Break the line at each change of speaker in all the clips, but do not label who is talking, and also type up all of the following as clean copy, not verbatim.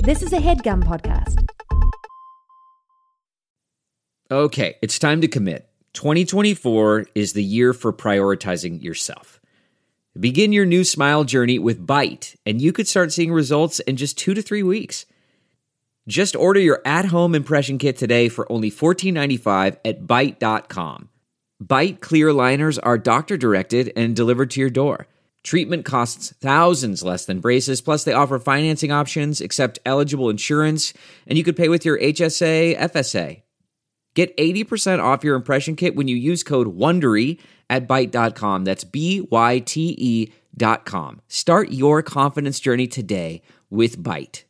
This is a HeadGum podcast.
Okay, it's time to commit. 2024 is the year for prioritizing yourself. Begin your new smile journey with Byte, and you could start seeing results in just 2 to 3 weeks. Just order your at-home impression kit today for only $14.95 at Byte.com. Byte clear liners are doctor-directed and delivered to your door. Treatment costs thousands less than braces, plus they offer financing options, accept eligible insurance, and you could pay with your HSA, FSA. Get 80% off your impression kit when you use code WONDERY at Byte.com. That's BYTE.com. Start your confidence journey today with Byte.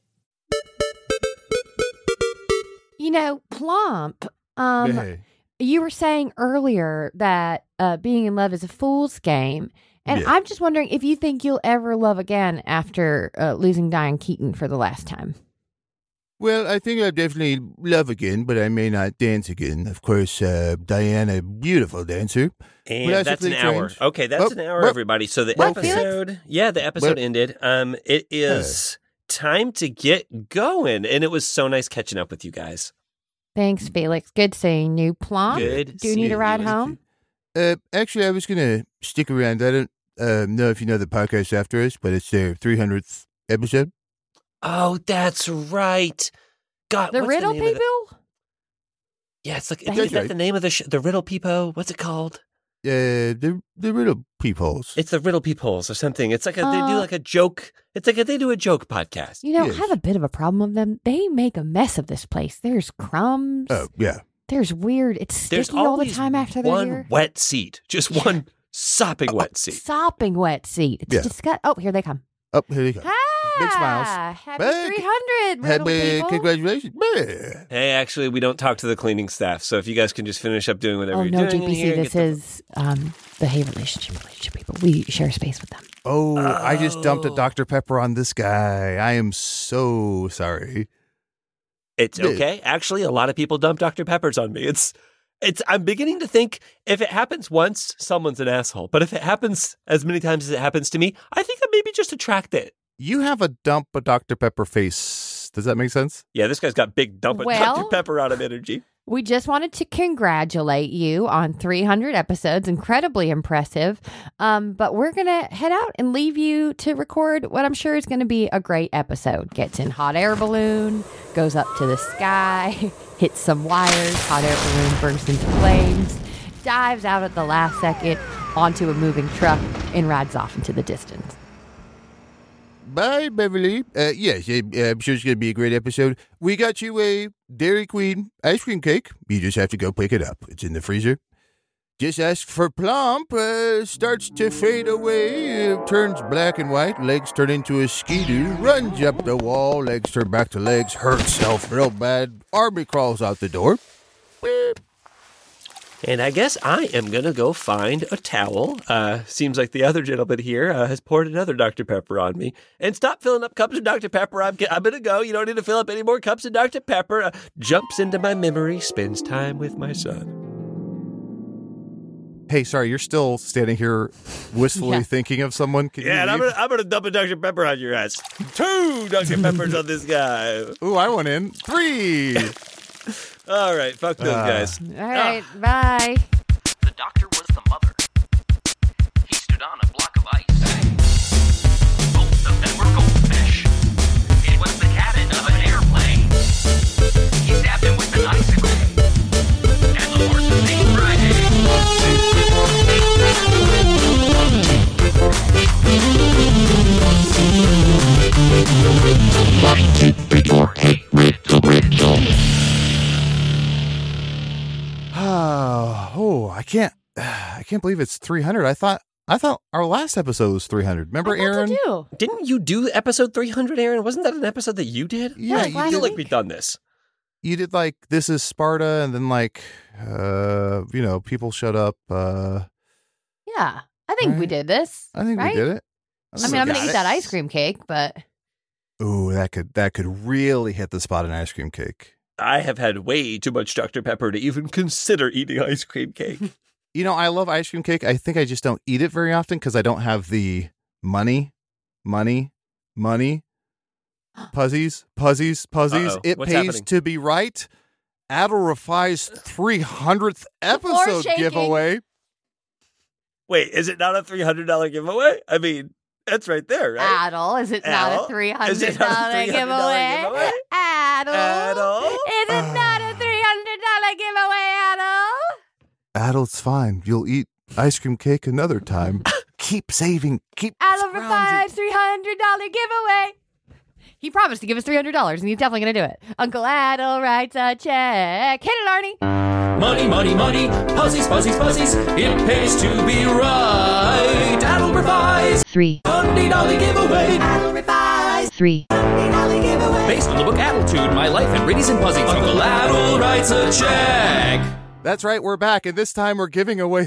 You know, Plump,
Hey.
you were saying earlier that being in love is a fool's game. And
Yeah.
I'm just wondering if you think you'll ever love again after losing Diane Keaton for the last time.
Well, I think I'll definitely love again, but I may not dance again. Of course, Diane, a beautiful dancer.
And
Well,
that's
that's
an
a
hour.
change.
Okay, that's an hour,
well,
everybody. So the
well,
episode, the episode ended. It is time to get going, and it was so nice catching up with you guys.
Thanks, Felix. Good seeing you. Plump,
Good
do you need a
seeing
ride
you.
home?
Actually, I was going to stick around. I don't know if you know the podcast after us, but it's their 300th episode.
Oh, that's right. God,
The
what's
Riddle
name of the-
people?
Yeah, it's like
That's
is that
right.
the name of the the Riddle Peepo? What's it called?
The Riddle Peepholes.
It's the Riddle Peepholes or something. It's like they do like a joke. It's like they do a joke podcast.
You know,
Yes.
I have a bit of a problem with them. They make a mess of this place. There's crumbs.
Oh, yeah.
There's weird. It's sticky
There's
all the
always
time after they're
one
here.
wet seat, just one sopping wet seat.
Sopping wet seat. It's
Yeah.
disgusting. Oh, here they come.
Oh, here they go. Big smiles.
Happy
Hey,
300, Riddle people.
Congratulations. Yeah.
Hey, actually, we don't talk to the cleaning staff, so if you guys can just finish up doing whatever
Oh,
you're
no,
doing in
GPC,
here,
this
get the-
is the Hey relationship people. We share space with them.
Oh, I just dumped a Dr. Pepper on this guy. I am so sorry.
It's okay. Actually, a lot of people dump Dr. Peppers on me. I'm beginning to think if it happens once, someone's an asshole. But if it happens as many times as it happens to me, I think I maybe just attract it.
You have a dump a Dr. Pepper face. Does that make sense?
Yeah, this guy's got big dump of
Well-
Dr. Pepper out of energy.
We just wanted to congratulate you on 300 episodes. Incredibly impressive. But we're going to head out and leave you to record what I'm sure is going to be a great episode. Gets in hot air balloon, goes up to the sky, hits some wires, hot air balloon bursts into flames, dives out at the last second onto a moving truck, and rides off into the distance.
Bye, Beverly. Yes, I'm sure it's going to be a great episode. We got you a Dairy Queen ice cream cake. You just have to go pick it up. It's in the freezer. Just ask for Plump. Starts to fade away. Turns black and white. Legs turn into a skidoo. Runs up the wall. Legs turn back to legs. Hurts self real bad. Army crawls out the door. Beep.
And I guess I am going to go find a towel. Seems like the other gentleman here has poured another Dr. Pepper on me. And stop filling up cups of Dr. Pepper. I'm going to go. You don't need to fill up any more cups of Dr. Pepper. Jumps into my memory, spends time with my son.
Hey, sorry, you're still standing here wistfully
Yeah.
thinking of someone? Can
Yeah, and
you
I'm
leave?
gonna dump a Dr. Pepper on your ass. 2 Dr. Peppers on this guy.
Ooh, I went in. 3.
All right, fuck those guys.
All right, bye.
The doctor was the mother. He stood on a block of ice. Both of them were goldfish. It was the cabin of an airplane. He stabbed him with an icicle. And the horse's named
I can't believe it's 300. I thought our last episode was 300. Remember, Aaron?
Do.
Didn't you do episode 300, Aaron? Wasn't that an episode that you did?
Yeah,
like
you
I
last
feel
did.
like we've done this.
You did like This Is Sparta, and then like people shut up.
Yeah, I think we
Right.
did this.
I think
right?
we did it.
I mean, I'm
Got
gonna eat
it.
that ice cream cake, but
Ooh, that could really hit the spot in ice cream cake.
I have had way too much Dr. Pepper to even consider eating ice cream cake.
You know, I love ice cream cake. I think I just don't eat it very often because I don't have the money Puzzies.
Uh-oh.
It
What's
pays
happening?
to be right. Adel Rafai's 300th episode
shaking.
giveaway.
Wait, is it not a $300 giveaway? I mean, that's right there, right?
Adel, is it
Adel?
not a $300
Is it not a $300 giveaway?
Adel.
Adel?
Is it not a $300 giveaway, Adel?
Adel, it's fine. You'll eat ice cream cake another time. Keep saving. Keep
Adel
scrounging.
Rafai's $300 giveaway. He promised to give us $300, and he's definitely going to do it. Uncle Adel writes a check. Hit it, Arnie.
Money, money, money, puzzies, puzzies, puzzies. It pays to be right. Adel Rafai's $100 giveaway. Adel Rafai's $300 giveaway. Based on the book Adultitude, My Life in Riddies and Puzzies. Uncle Adel writes a check.
That's right. We're back, and this time we're giving away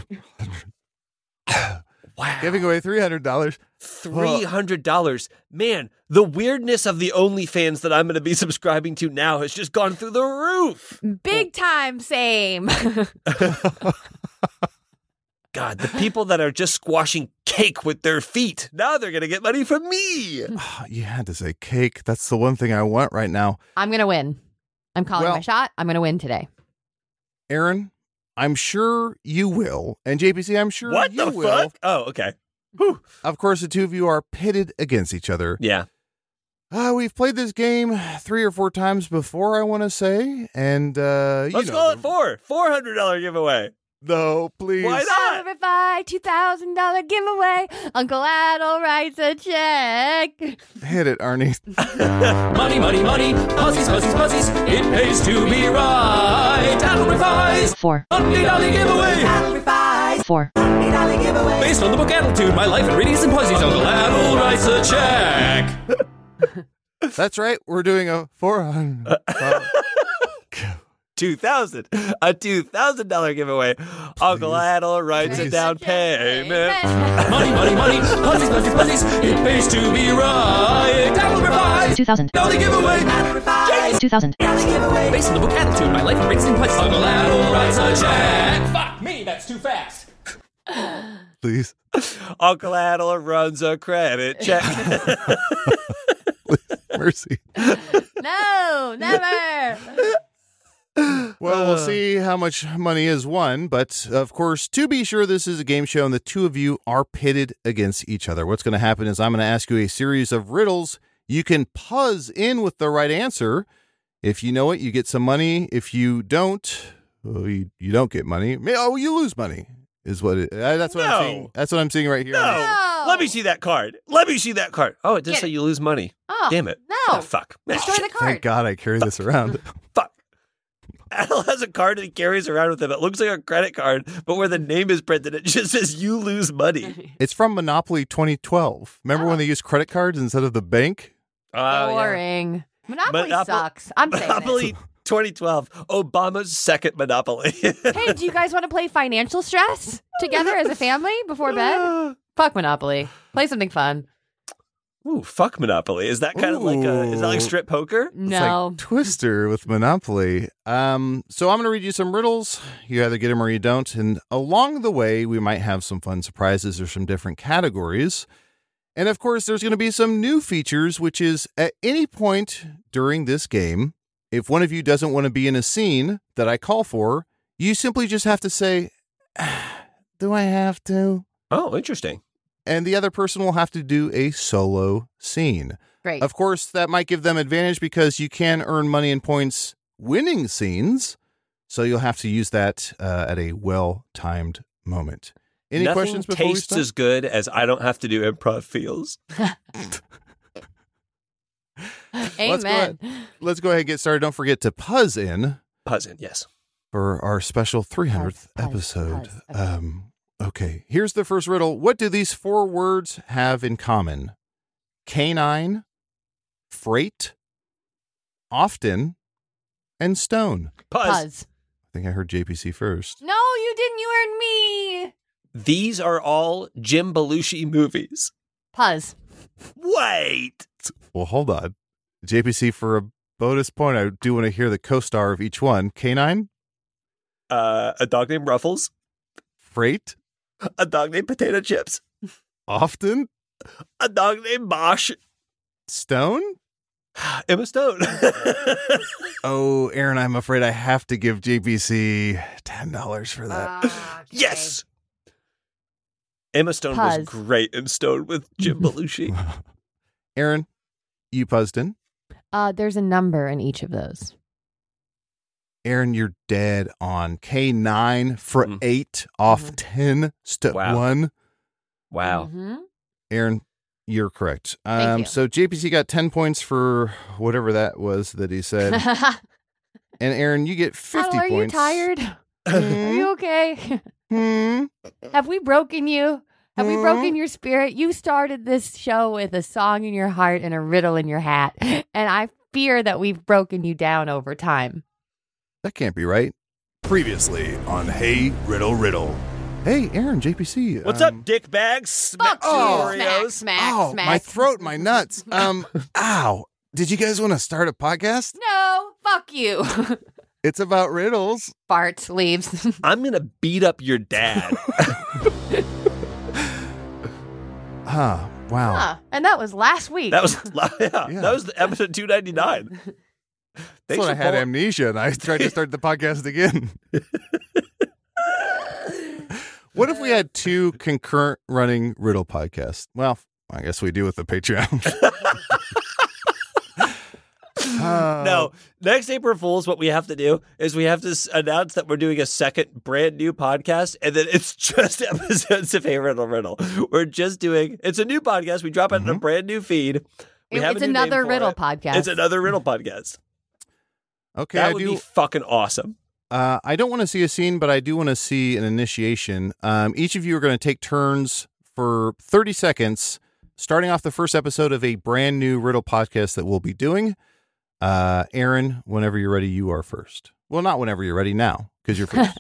giving away $300.
$300. Man, the weirdness of the OnlyFans that I'm going to be subscribing to now has just gone through the roof.
Big time same.
God, the people that are just squashing cake with their feet, now they're going to get money from me.
You had to say cake. That's the one thing I want right now.
I'm going to win. I'm calling
Well-
my shot. I'm going to win today.
Aaron, I'm sure you will. And JPC, I'm sure
What
you
the
will.
fuck? Oh, okay. Whew.
Of course, the two of you are pitted against each other.
Yeah.
We've played this game 3 or 4 times before, I want to say. And,
Let's call it $400 giveaway.
No, please.
Why not?
Adel Rafai, $2,000 giveaway. Uncle Adel writes a check.
Hit it, Arnie.
Money, money, money, puzzies, puzzies, puzzies. It pays to be right. Adel Rafai's $100 giveaway. Adel Rafai's $100 giveaway. Based on the book Adultitude, My Life in Riddies and Puzzies. Uncle Adel writes a check.
That's right. We're doing a $400.
$2,000. A $2,000 giveaway. Uncle Adel writes a down payment.
Money, money, money, puzzies, puzzies, puzzies. It pays to be right. Adel Rafai's $2,000 giveaway. Adel Rafai's $2,000 giveaway. Based on the book Attitude, My Life in Riddies and Puzzies. Uncle Adel writes a check. Fuck me, that's too fast.
Please.
Uncle Adel runs a credit check.
Mercy.
No, never.
Well, we'll see how much money is won. But, of course, to be sure, this is a game show, and the two of you are pitted against each other. What's going to happen is I'm going to ask you a series of riddles. You can puzz in with the right answer. If you know it, you get some money. If you don't, well, you don't get money. Oh, you lose money is what it that's what I'm seeing. That's what I'm seeing right here.
No. Let me see that card. Let me see that card. Oh, it does
Get
say
it.
you lose money.
Oh,
Damn it.
no.
Oh, fuck. Man,
Destroy the card.
Thank God I carry this around.
Fuck. Adel has a card that he carries around with him. It looks like a credit card, but where the name is printed, it just says you lose money.
It's from Monopoly 2012. Remember when they used credit cards instead of the bank?
Boring. Monopoly sucks. I'm saying
Monopoly
it.
2012, Obama's second Monopoly.
Hey, do you guys want to play Financial Stress together as a family before bed? Fuck Monopoly. Play something fun.
Ooh, fuck Monopoly. Is that kind of like is that like strip poker?
No.
It's like Twister with Monopoly. So I'm going to read you some riddles. You either get them or you don't. And along the way, we might have some fun surprises or some different categories. And of course, there's going to be some new features, which is at any point during this game, if one of you doesn't want to be in a scene that I call for, you simply just have to say, do I have to?
Oh, interesting.
And the other person will have to do a solo scene.
Great.
Of course, that might give them advantage because you can earn money and points winning scenes. So you'll have to use that at a well-timed moment. Any
Nothing
questions before we
tastes
start?
as good as I don't have to do improv feels.
Amen.
Let's go ahead and get started. Don't forget to puzz in
Puzzin, yes.
for our special 300th
Puzz,
episode.
puzz.
Okay, here's the first riddle. What do these 4 words have in common? Canine, freight, often, and stone.
Puzz.
I think I heard JPC first.
No, you didn't. You heard me.
These are all Jim Belushi movies.
Puzz.
Wait.
Well, hold on. JPC, for a bonus point, I do want to hear the co-star of each one. Canine,
A dog named Ruffles.
freight,
A dog named Potato Chips.
often,
A dog named Bosch.
stone.
Emma Stone.
Oh, Aaron, I'm afraid I have to give JPC $10 for that.
Yes. Emma Stone
Puzz.
was great in Stone with Jim Belushi.
Aaron, you buzzed in.
There's a number in each of those.
Aaron, you're dead on. K9 for 8 off 10. Step
Wow.
1.
Wow.
Mm-hmm.
Aaron, you're correct.
Thank you.
So JPC got 10 points for whatever that was that he said. And Aaron, you get 50
Are
points.
you tired? Are you okay?
Hmm.
Have we broken you? Have we broken your spirit? You started this show with a song in your heart and a riddle in your hat. And I fear that we've broken you down over time.
That can't be right. Previously on Hey Riddle Riddle. Hey, Aaron, JPC.
What's up, dick bags?
Fuck you,
Oreos.
smack.
My throat, my nuts. Ow. Did you guys want to start a podcast?
No, fuck you.
It's about riddles.
Farts, leaves.
I'm going to beat up your dad.
Wow.
Huh. And that was last week.
That was that was the episode 299.
That's when I had amnesia and I tried to start the podcast again. What if we had 2 concurrent running riddle podcasts? Well, I guess we do with the Patreon.
No, next April Fool's, what we have to do is we have to announce that we're doing a second brand new podcast, and then it's just episodes of Hey Riddle Riddle. We're just doing, it's a new podcast. We drop it in a brand new feed.
It's another riddle podcast.
It's another riddle podcast.
Okay,
That would be fucking awesome.
I don't want to see a scene, but I do want to see an initiation. Each of you are going to take turns for 30 seconds, starting off the first episode of a brand new riddle podcast that we'll be doing. Aaron, whenever you're ready, you are first. Well, not whenever you're ready now, because you're first.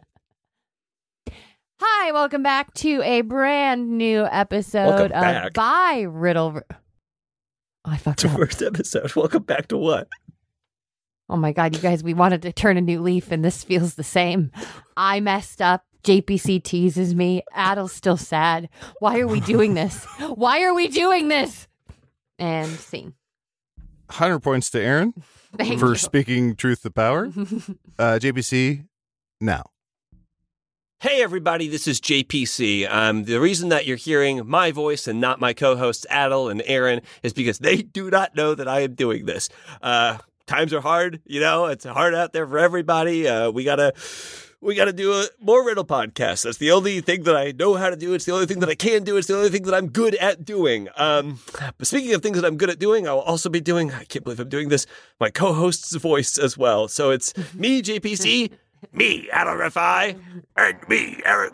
Hi, welcome back to a brand new episode of By Riddle. Oh, I fucked
It's
up.
the first episode. Welcome back to what?
Oh my God, you guys, we wanted to turn a new leaf and this feels the same. I messed up. JPC teases me. Adel's still sad. Why are we doing this? Why are we doing this? And scene.
100 points to Aaron
Thank
for
you.
speaking truth to power. JPC, now.
Hey, everybody, this is JPC. The reason that you're hearing my voice and not my co-hosts Adel and Aaron is because they do not know that I am doing this. Times are hard, it's hard out there for everybody. We gotta do more riddle podcasts. That's the only thing that I know how to do. It's the only thing that I can do. It's the only thing that I'm good at doing. But speaking of things that I'm good at doing, I will also be doing, I can't believe I'm doing this, my co-host's voice as well. So it's me, JPC, me, Adel Refi, and me, Aaron.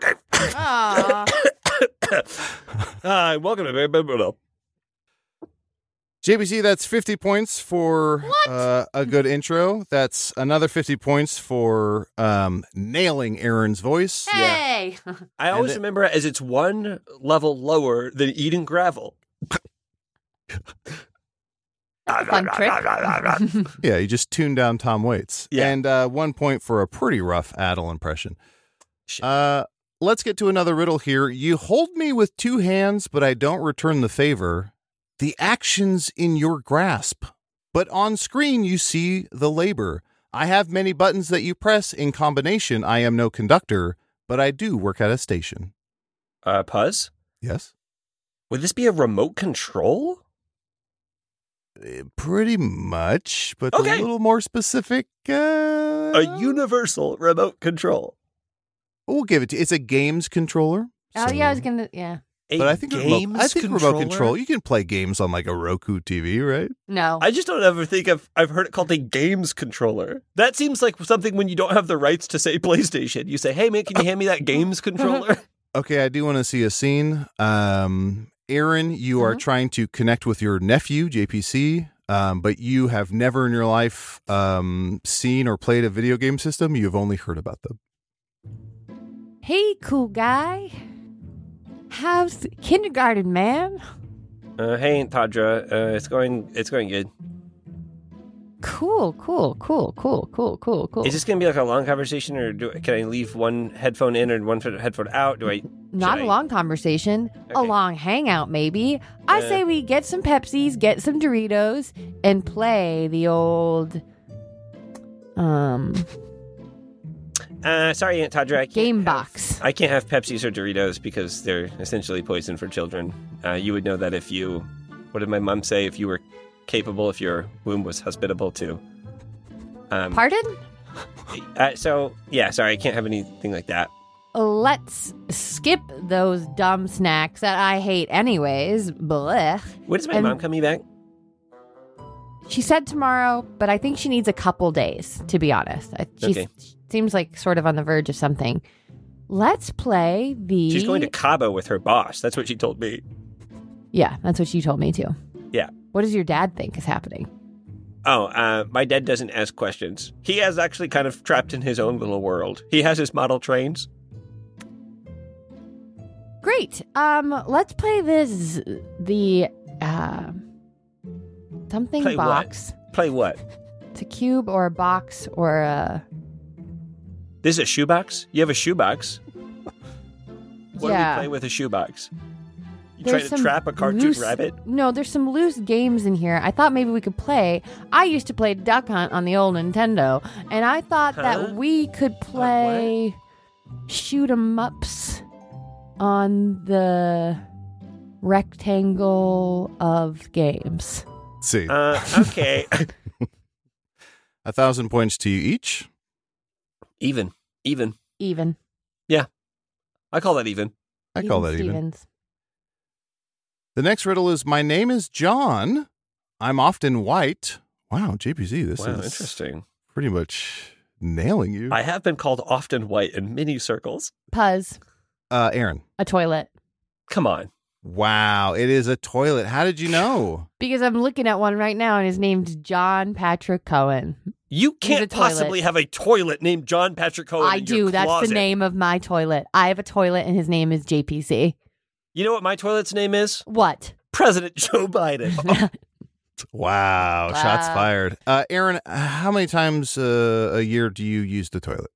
Welcome to Riddle.
JPC, that's 50 points for a good intro. That's another 50 points for nailing Aaron's voice.
Hey!
I always remember it as it's one level lower than eating gravel.
Fun trick.
Yeah, you just tuned down Tom Waits.
Yeah.
And 1 point for a pretty rough Adel impression. Let's get to another riddle here. You hold me with 2 hands, but I don't return the favor. The action's in your grasp, but on screen you see the labor. I have many buttons that you press. In combination, I am no conductor, but I do work at a station.
Puzz?
Yes?
Would this be a remote control?
Pretty much, but
Okay.
a little more specific.
A universal remote control.
We'll give it to you. It's a games controller.
Oh, yeah, I was going to, yeah.
But I think remote control, you can play games on like a Roku TV, right?
No.
I just don't ever think I've heard it called a games controller. That seems like something when you don't have the rights to say PlayStation. You say, hey, man, can you hand me that games controller?
Okay, I do want to see a scene. Aaron, you are trying to connect with your nephew, JPC, but you have never in your life seen or played a video game system. You have only heard about them.
Hey, cool guy. How's kindergarten, man?
Hey, Aunt Tadra. It's going good.
Cool.
Is this going to be like a long conversation, or can I leave one headphone in and one headphone out?
Not a long conversation, a long hangout maybe. I say we get some Pepsis, get some Doritos, and play the old
sorry, Aunt Tadra,
game box.
I can't have Pepsis or Doritos because they're essentially poison for children. You would know that if you, what did my mom say, if you were capable, if your womb was hospitable to.
Pardon?
Sorry, I can't have anything like that.
Let's skip those dumb snacks that I hate anyways. Blech.
When is my mom coming back?
She said tomorrow, but I think she needs a couple days, to be honest. She seems like sort of on the verge of something. Let's play the...
She's going to Cabo with her boss. That's what she told me.
Yeah, that's what she told me too.
Yeah.
What does your dad think is happening?
Oh, my dad doesn't ask questions. He is actually kind of trapped in his own little world. He has his model trains.
Great. Let's play this, something
Play
box.
What? Play what?
It's a cube or a box or a...
This is a shoebox? You have a shoebox? What do
Yeah.
we play with a shoebox? You
There's
trying to
some
trap a cartoon rabbit?
No, there's some loose games in here. I thought maybe we could play. I used to play Duck Hunt on the old Nintendo, and I thought that we could play shoot 'em ups on the rectangle of games.
Let's see.
Okay.
1,000 points to you each.
Even.
Yeah.
I call that even.
I call that even.
Stevens.
The next riddle is, my name is John. I'm often white. Wow, JPZ, this is
interesting.
Pretty much nailing you.
I have been called often white in many circles.
Puzz.
Aaron.
A toilet.
Come on.
Wow, it is a toilet. How did you know?
Because I'm looking at one right now, and his name's John Patrick Cohen.
You
He's a
can't
toilet.
possibly have a toilet named John Patrick Cohen.
I
in your
do. That's
closet.
the name of my toilet. I have a toilet, and his name is JPC.
You know what my toilet's name is?
What?
President Joe Biden.
Wow, shots fired. Aaron, how many times a year do you use the toilet?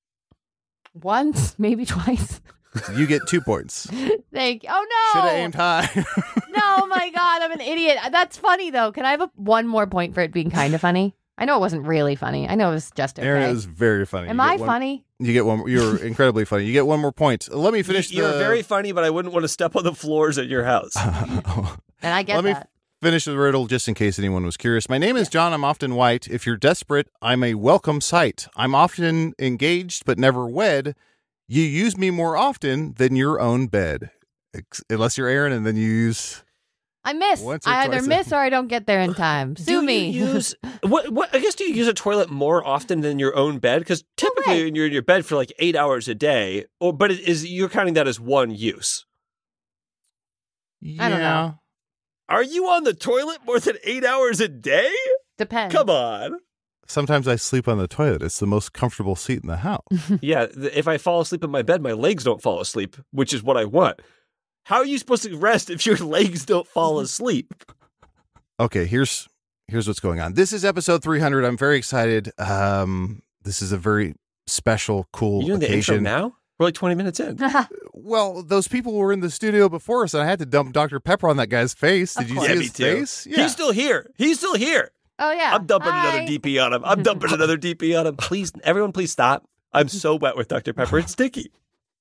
Once, maybe twice.
You get 2 points.
Thank you. Oh, no.
Should have aimed high.
No, my God. I'm an idiot. That's funny, though. Can I have one more point for it being kind of funny? I know it wasn't really funny. I know it was just okay.
Aaron, it was very funny.
Am I funny?
You get one. You're incredibly funny. You get one more point. Let me finish.
You're very funny, but I wouldn't want to step on the floors at your house.
And I get
Let
that.
me finish the riddle just in case anyone was curious. My name is John. I'm often white. If you're desperate, I'm a welcome sight. I'm often engaged but never wed. You use me more often than your own bed. Unless you're Aaron, and then you use...
I miss.
Once or
I either
twice.
miss or I don't get there in time. Sue me.
Do you use what? I guess do you use a toilet more often than your own bed? Because typically
right.
you're in your bed for like 8 hours a day, but you're counting that as one use.
Yeah.
I don't know.
Are you on the toilet more than 8 hours a day?
Depends.
Come on.
Sometimes I sleep on the toilet. It's the most comfortable seat in the house.
Yeah, if I fall asleep in my bed, my legs don't fall asleep, which is what I want. How are you supposed to rest if your legs don't fall asleep?
Okay, here's what's going on. This is episode 300. I'm very excited. This is a very special, cool
You doing the
occasion.
intro now? We're like 20 minutes in.
Well, those people were in the studio before us, and I had to dump Dr. Pepper on that guy's face. Did you
course.
see
Yeah,
his
me too.
face? Yeah.
He's still here. He's still here.
Oh, yeah.
I'm dumping
Hi.
another DP on him. I'm dumping another DP on him. Please, everyone, please stop. I'm so wet with Dr. Pepper. It's sticky.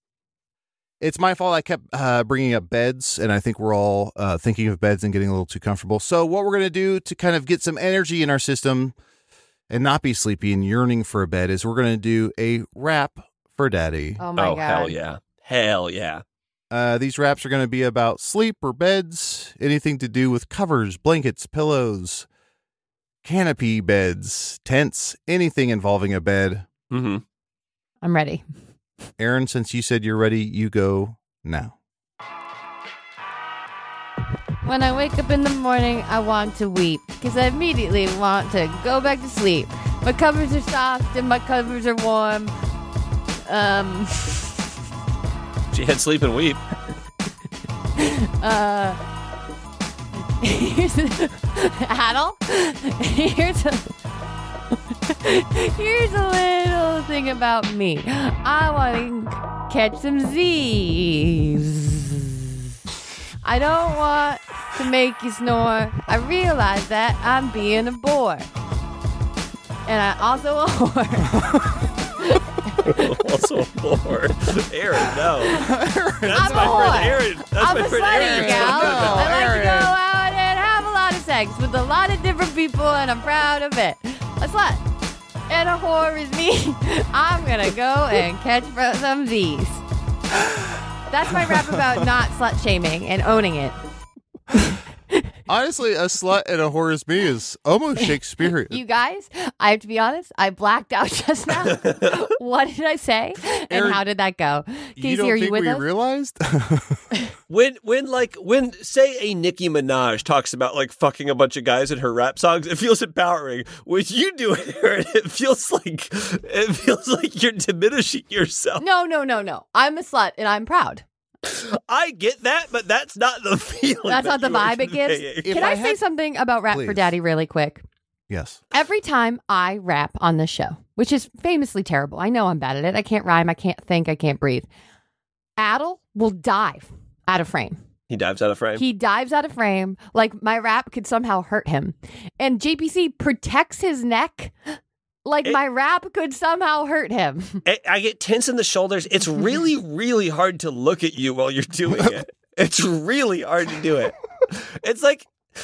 It's my fault. I kept bringing up beds, and I think we're all thinking of beds and getting a little too comfortable. So what we're going to do to kind of get some energy in our system and not be sleepy and yearning for a bed is we're going to do a rap for Daddy.
Oh, my God.
Hell yeah. Hell yeah.
These raps are going to be about sleep or beds, anything to do with covers, blankets, pillows, canopy beds, tents, anything involving a bed.
Mm-hmm.
I'm ready.
Aaron, since you said you're ready, you go now.
When I wake up in the morning, I want to weep because I immediately want to go back to sleep. My covers are soft and my covers are warm.
She had sleep and weep.
Here's Adel. Here's Here's a little thing about me. I want to catch some Z's. I don't want to make you snore. I realize that I'm being a bore. And I also a whore.
Also a whore. Aaron, no. That's
I'm
my
a whore.
friend Aaron. That's
I'm
my
a
friend
slutty
Aaron.
gal. I like
Aaron.
to go out and have a lot of sex with a lot of different people, and I'm proud of it. A slut and a whore is me. I'm gonna go and catch some Z's. That's my rap about not slut shaming and owning it.
Honestly, a slut and a whore is me is almost Shakespearean.
You guys, I have to be honest, I blacked out just now. What did I say? And
Aaron,
how did that go? Casey,
don't
are
think
you with
we
us?
realized?
When say a Nicki Minaj talks about like fucking a bunch of guys in her rap songs, it feels empowering. When you do it, Aaron, it feels like you're diminishing yourself.
No. I'm a slut and I'm proud.
I get that, but that's not the feeling.
That's not the
you are
vibe it gives.
conveying.
If
Can I
I
say
had-
something about Rap for
Please.
Daddy really quick?
Yes.
Every time I rap on this show, which is famously terrible, I know I'm bad at it. I can't rhyme. I can't think. I can't breathe. Adel will dive out of frame.
He dives out of frame.
He dives out of frame like my rap could somehow hurt him. And JPC protects his neck like my rap could somehow hurt him.
I get tense in the shoulders. It's really, really hard to look at you while you're doing it. It's really hard to do it. It's like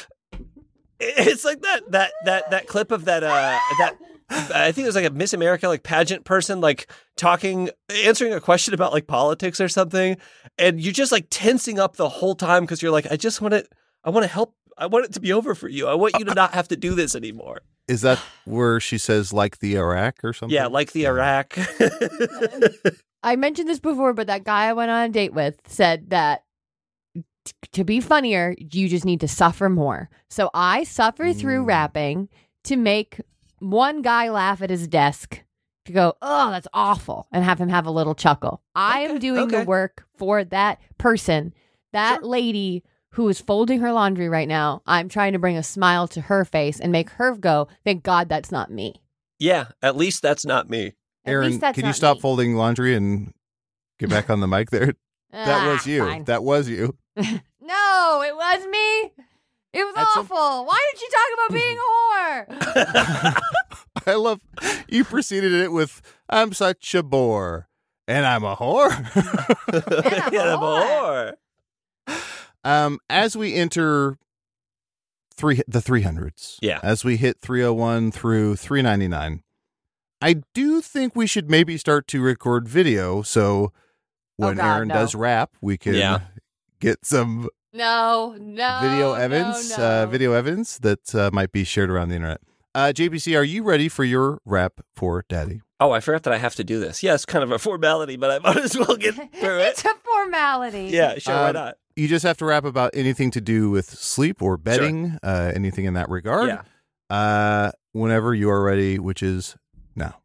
that clip of that I think it was like a Miss America like pageant person like answering a question about like politics or something, and you're just like tensing up the whole time because you're like, I want to help. I want it to be over for you. I want you to not have to do this anymore.
Is that where she says like the Iraq or something?
Yeah, like the Iraq.
I mentioned this before, but that guy I went on a date with said that to be funnier, you just need to suffer more. So I suffer through rapping to make one guy laugh at his desk to go, oh, that's awful, and have him have a little chuckle. I am doing the work for that person, that lady who is folding her laundry right now. I'm trying to bring a smile to her face and make her go, thank God that's not me.
Yeah, at least that's not me.
At
Aaron,
least that's
can you
not
stop
me.
folding laundry and get back on the mic there? That was you.
Fine.
That was you.
No, it was me. It was
That's
awful. Why did she talk about being a whore?
I love you preceded it with I'm such a bore and I'm a whore.
And I'm a whore.
As we enter the 300s,
Yeah.
as we hit 301 through 399, I do think we should maybe start to record video so when
God,
Aaron
no.
does rap, we can get some
No.
video evidence,
no.
video evidence that might be shared around the internet. JPC, are you ready for your rap for Daddy?
Oh, I forgot that I have to do this. Yeah, it's kind of a formality, but I might as well get through it.
It's a formality.
Yeah, sure, why not?
You just have to rap about anything to do with sleep or bedding, anything in that regard.
Yeah.
Whenever you are ready, which is now.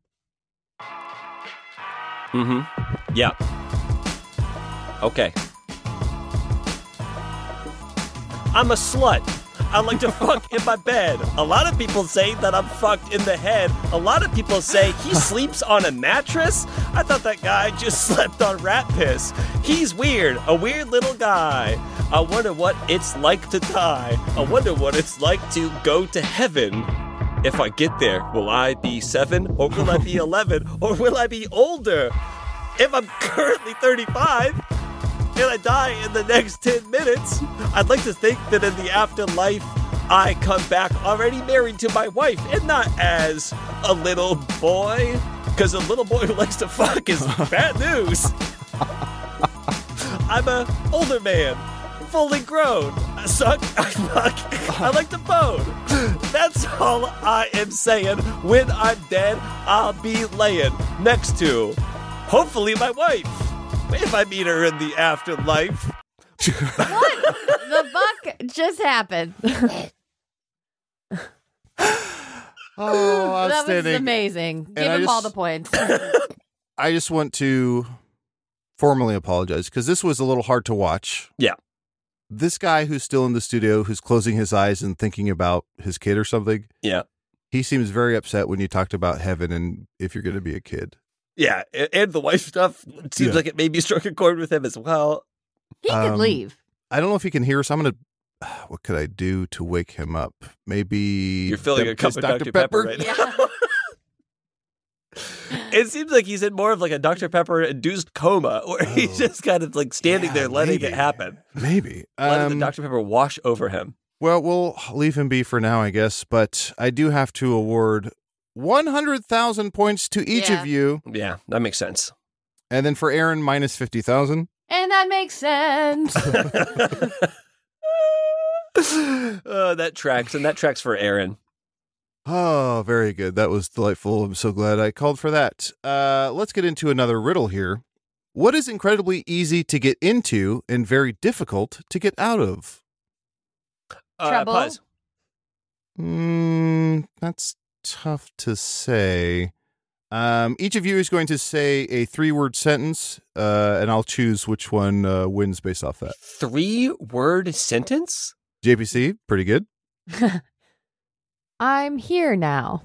Mm-hmm. Yeah. Okay. I'm a slut. I like to fuck in my bed. A lot of people say that I'm fucked in the head. A lot of people say he sleeps on a mattress. I thought that guy just slept on rat piss. He's weird, a weird little guy. I wonder what it's like to die. I wonder what it's like to go to heaven. If I get there, will I be 7 or will I be 11 or will I be older? If I'm currently 35 and I die in the next 10 minutes, I'd like to think that in the afterlife, I come back already married to my wife and not as a little boy. Because a little boy who likes to fuck is bad news. I'm an older man, fully grown. I suck, I fuck, I like to bone. That's all I am saying. When I'm dead, I'll be laying next to, hopefully, my wife. If I meet her in the afterlife.
What the fuck just happened?
Oh,
That was
outstanding.
amazing. Give
I
him all
just-
the points.
I just want to formally apologize because this was a little hard to watch.
Yeah.
This guy who's still in the studio, who's closing his eyes and thinking about his kid or something.
Yeah.
He seems very upset when you talked about heaven and if you're going to be a kid.
Yeah, and the wife stuff seems like it maybe struck a chord with him as well.
He could leave.
I don't know if he can hear us. I'm going to... What could I do to wake him up? Maybe...
You're filling a cup of Dr. Pepper right now. It seems like he's in more of like a Dr. Pepper-induced coma, where he's just kind of like standing there letting it happen.
Maybe.
Letting the Dr. Pepper wash over him.
Well, we'll leave him be for now, I guess. But I do have to award 100,000 points to each of you.
Yeah, that makes sense.
And then for Aaron, minus 50,000.
And that makes sense.
That tracks, and that tracks for Aaron.
Oh, very good. That was delightful. I'm so glad I called for that. Let's get into another riddle here. What is incredibly easy to get into and very difficult to get out of?
Trouble?
Pause.
That's tough to say. Each of you is going to say a 3-word sentence, and I'll choose which one wins based off that.
3-word sentence?
JPC, pretty good.
I'm here now.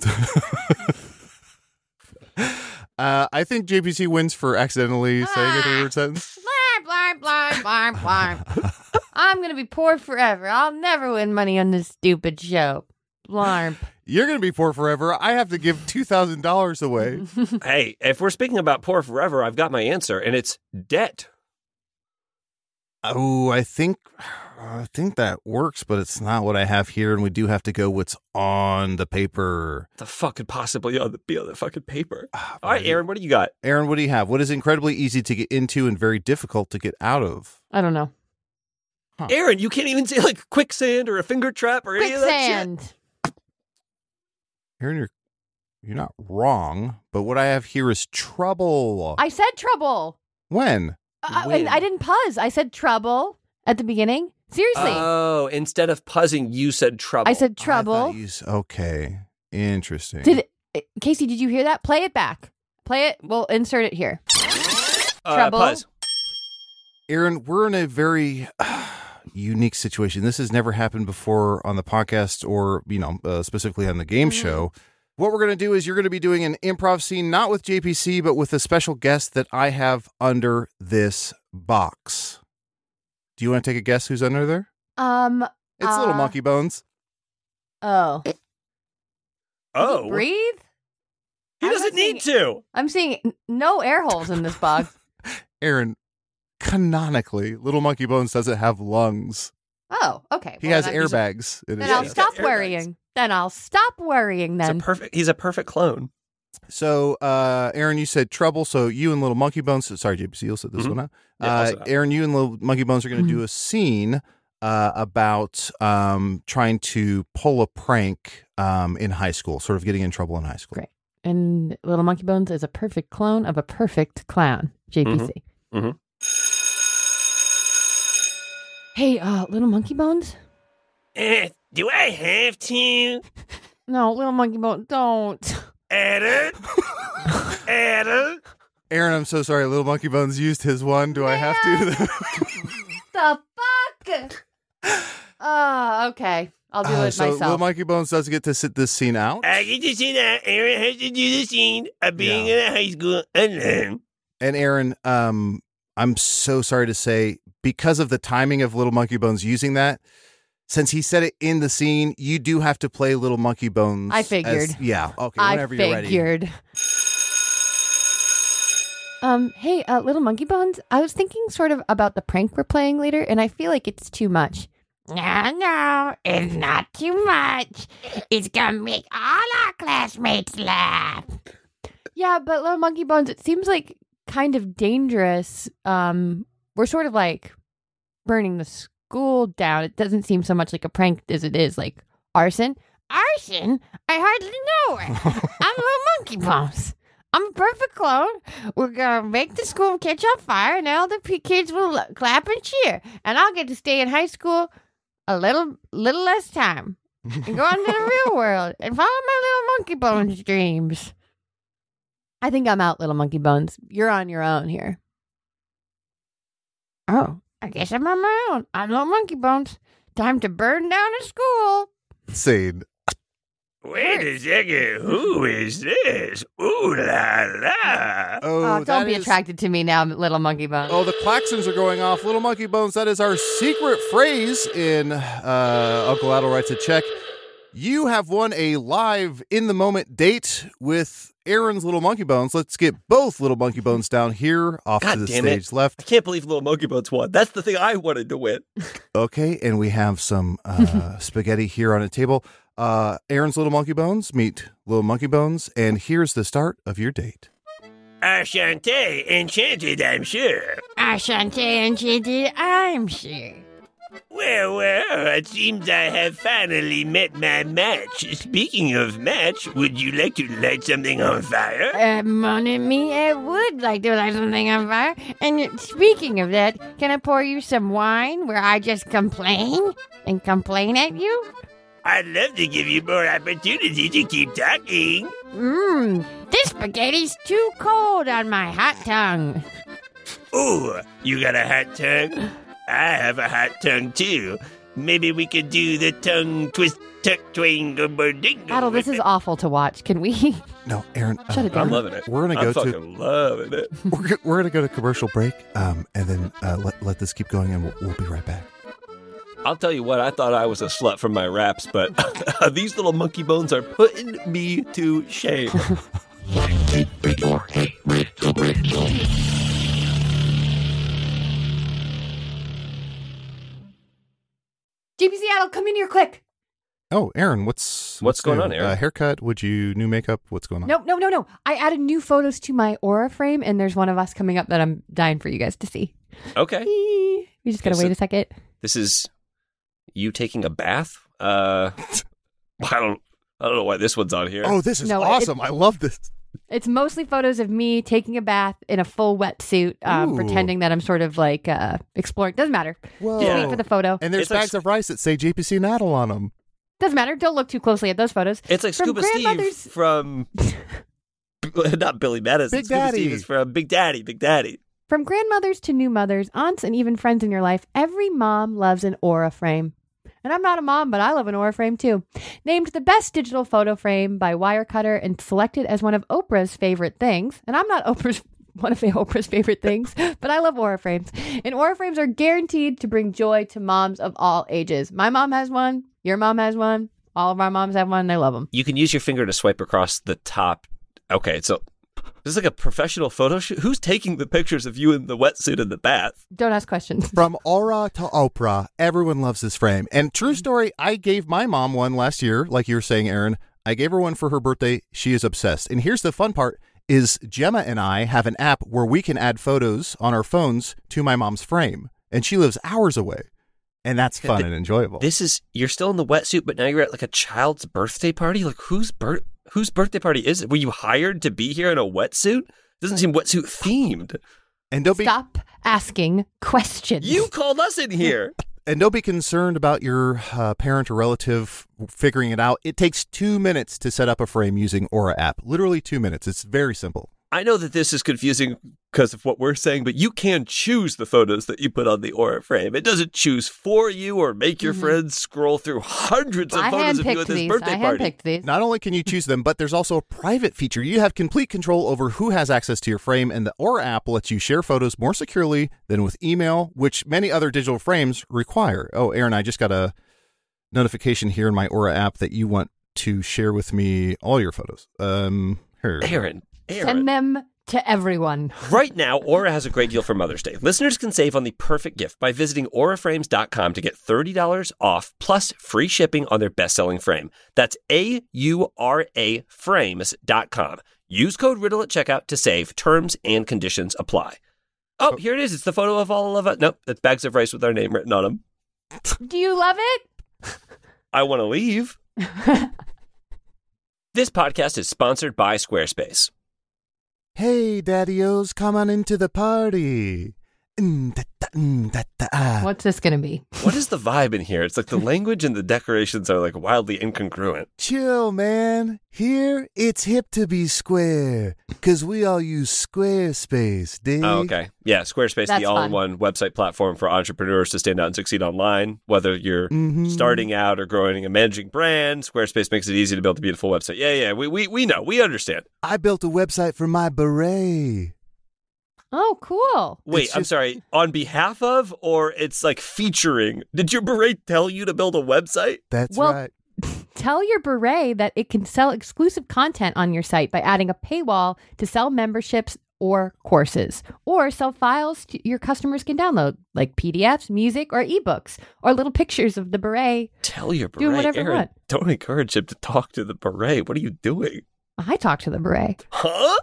I think JPC wins for accidentally saying a 3-word sentence.
Blarm, blarm, blarm, blarm, blarm. I'm going to be poor forever. I'll never win money on this stupid show. Blarm.
You're going to be poor forever. I have to give $2,000 away.
Hey, if we're speaking about poor forever, I've got my answer, and it's debt.
Oh, I think that works, but it's not what I have here, and we do have to go what's on the paper.
The fuck could possibly be on the fucking paper? All right, Aaron, what do you got?
Aaron, what do you have? What is incredibly easy to get into and very difficult to get out of?
I don't know.
Aaron, you can't even say like quicksand or a finger trap or any of that
Quicksand.
shit.
Aaron, you're not wrong, but what I have here is trouble.
I said trouble.
When?
And I didn't pause. I said trouble at the beginning. Seriously.
Oh, instead of puzzing, you said trouble.
I said
I
trouble.
thought okay. Interesting.
Casey, did you hear that? Play it back. Play it. We'll insert it here. Trouble.
Puzz.
Aaron, we're in a very unique situation. This has never happened before on the podcast or, specifically on the game show. What we're going to do is you're going to be doing an improv scene, not with JPC, but with a special guest that I have under this box. Do you want to take a guess who's under there? It's Little Monkey Bones.
Oh.
Oh.
Can he breathe?
He doesn't need to.
I'm seeing no air holes in this box.
Aaron, canonically, Little Monkey Bones doesn't have lungs.
Oh, okay.
He has airbags.
Then I'll stop worrying.
He's a perfect clone.
So, Aaron, you said trouble. So you and Little Monkey Bones. Sorry, JPC, you'll set this one out. Aaron, you and Little Monkey Bones are going to do a scene about trying to pull a prank in high school, sort of getting in trouble in high school.
Great. And Little Monkey Bones is a perfect clone of a perfect clown. JPC.
Mm-hmm.
Hey, Little Monkey Bones?
Do I have to?
No, Little Monkey Bones, don't.
Aaron?
Aaron, I'm so sorry. Little Monkey Bones used his one. Do I have to?
The fuck? Okay. I'll do it
so
myself.
Little Monkey Bones does get to sit this scene out.
I get to see that Aaron has to do the scene of being in a high school alone.
And Aaron, I'm so sorry to say, because of the timing of Little Monkey Bones using that, since he said it in the scene, you do have to play Little Monkey Bones.
I figured.
Okay, whenever you're ready.
Hey, Little Monkey Bones, I was thinking sort of about the prank we're playing later, and I feel like it's too much. No, it's not too much. It's gonna make all our classmates laugh. Yeah, but Little Monkey Bones, it seems like kind of dangerous. We're sort of like burning the school down. It doesn't seem so much like a prank as it is like arson. Arson? I hardly know it. I'm Little Monkey Bones. I'm a perfect clone. We're going to make the school catch on fire, and all the kids will clap and cheer. And I'll get to stay in high school a little less time and go on to the real world and follow my Little Monkey Bones dreams. I think I'm out, Little Monkey Bones. You're on your own here. Oh, I guess I'm on my own. I'm Little Monkey Bones. Time to burn down a school.
Scene.
Wait a second. Who is this? Ooh la la.
Oh, don't be attracted to me now, little monkey bones.
Oh, the klaxons are going off. Little Monkey Bones, that is our secret phrase in Uncle Adel Writes a Check. You have won a live, in-the-moment date with Aaron's Little Monkey Bones. Let's get both Little Monkey Bones down here off to the stage left.
I can't believe Little Monkey Bones won. That's the thing I wanted to win.
Okay, and we have some spaghetti here on a table. Aaron's Little Monkey Bones, meet Little Monkey Bones, and here's the start of your date.
Enchanté, enchanted, I'm sure.
Enchanté, enchanted, I'm sure.
Well, it seems I have finally met my match. Speaking of match, would you like to light something on fire?
Mon ami, I would like to light something on fire. And speaking of that, can I pour you some wine where I just complain and complain at you?
I'd love to give you more opportunity to keep talking.
This spaghetti's too cold on my hot tongue.
Ooh, you got a hot tongue? I have a hot tongue, too. Maybe we could do the tongue twist, tuck, twang, dingo.
Adel, this is awful to watch. Can we?
No, Aaron.
Shut it down.
I'm loving it.
We're gonna
I'm fucking loving it.
We're gonna go to commercial break, and then let this keep going, and we'll be right back.
I'll tell you what, I thought I was a slut from my raps, but these Little Monkey Bones are putting me to shame.
JP Seattle, come in here quick.
Oh, Aaron, what's
going
new?
on, Aaron?
Haircut? Would you new makeup? What's going on?
No. I added new photos to my Aura frame, and there's one of us coming up that I'm dying for you guys to see.
Okay.
We just gotta wait a second.
This is you taking a bath? I don't know why this one's on here.
Oh, this is awesome. I love this.
It's mostly photos of me taking a bath in a full wetsuit, pretending that I'm sort of like exploring. Doesn't matter.
Whoa.
Just wait for the photo.
And there's bags of rice that say JPC and Adel on them.
Doesn't matter. Don't look too closely at those photos.
It's like Scuba Steve from not Billy Madison.
Big
Scuba
Daddy.
Steve is from Big Daddy. Big Daddy.
From grandmothers to new mothers, aunts, and even friends in your life, every mom loves an Aura frame. And I'm not a mom, but I love an Aura frame too. Named the best digital photo frame by Wirecutter and selected as one of Oprah's favorite things. And I'm not one of Oprah's favorite things, but I love Aura frames. And Aura frames are guaranteed to bring joy to moms of all ages. My mom has one. Your mom has one. All of our moms have one. And I love them.
You can use your finger to swipe across the top. Okay, so this is like a professional photo shoot. Who's taking the pictures of you in the wetsuit in the bath?
Don't ask questions.
From Aura to Oprah, everyone loves this frame. And true story, I gave my mom one last year, like you were saying, Aaron. I gave her one for her birthday. She is obsessed. And here's the fun part, is Gemma and I have an app where we can add photos on our phones to my mom's frame. And she lives hours away. And that's fun and enjoyable.
You're still in the wetsuit, but now you're at like a child's birthday party? Like whose birthday party is it? Were you hired to be here in a wetsuit? Doesn't seem wetsuit themed.
And don't
Stop asking questions.
You called us in here.
And don't be concerned about your parent or relative figuring it out. It takes 2 minutes to set up a frame using Aura app. Literally 2 minutes. It's very simple.
I know that this is confusing because of what we're saying, but you can choose the photos that you put on the Aura frame. It doesn't choose for you or make your friends scroll through hundreds of photos of you at this birthday party.
I handpicked these.
Not only can you choose them, but there's also a private feature. You have complete control over who has access to your frame, and the Aura app lets you share photos more securely than with email, which many other digital frames require. Oh, Aaron, I just got a notification here in my Aura app that you want to share with me all your photos. Here.
Aaron.
Send them to everyone.
Right now, Aura has a great deal for Mother's Day. Listeners can save on the perfect gift by visiting auraframes.com to get $30 off plus free shipping on their best-selling frame. That's AURA frames.com. Use code RIDDLE at checkout to save. Terms and conditions apply. Oh, here it is. It's the photo of all of us. Nope, that's bags of rice with our name written on them.
Do you love it?
I want to leave. This podcast is sponsored by Squarespace.
Hey, Daddy-O's, come on into the party.
What's this going to be?
What is the vibe in here? It's like the language and the decorations are like wildly incongruent.
Chill, man. Here, it's hip to be square, because we all use Squarespace, dig?
Oh, okay. Yeah, Squarespace,
That's
the all-in-one website platform for entrepreneurs to stand out and succeed online. Whether you're starting out or growing a managing brand, Squarespace makes it easy to build a beautiful website. Yeah, we know. We understand.
I built a website for my beret.
Oh, cool.
Wait, I'm sorry. On behalf of, or it's like featuring? Did your beret tell you to build a website?
That's
Well,
right.
Tell your beret that it can sell exclusive content on your site by adding a paywall to sell memberships or courses, or sell files your customers can download, like PDFs, music, or ebooks, or little pictures of the beret.
Tell your beret,
Do whatever you
Aaron,
want.
don't encourage him to talk to the beret. What are you doing?
I talk to the beret.
Huh?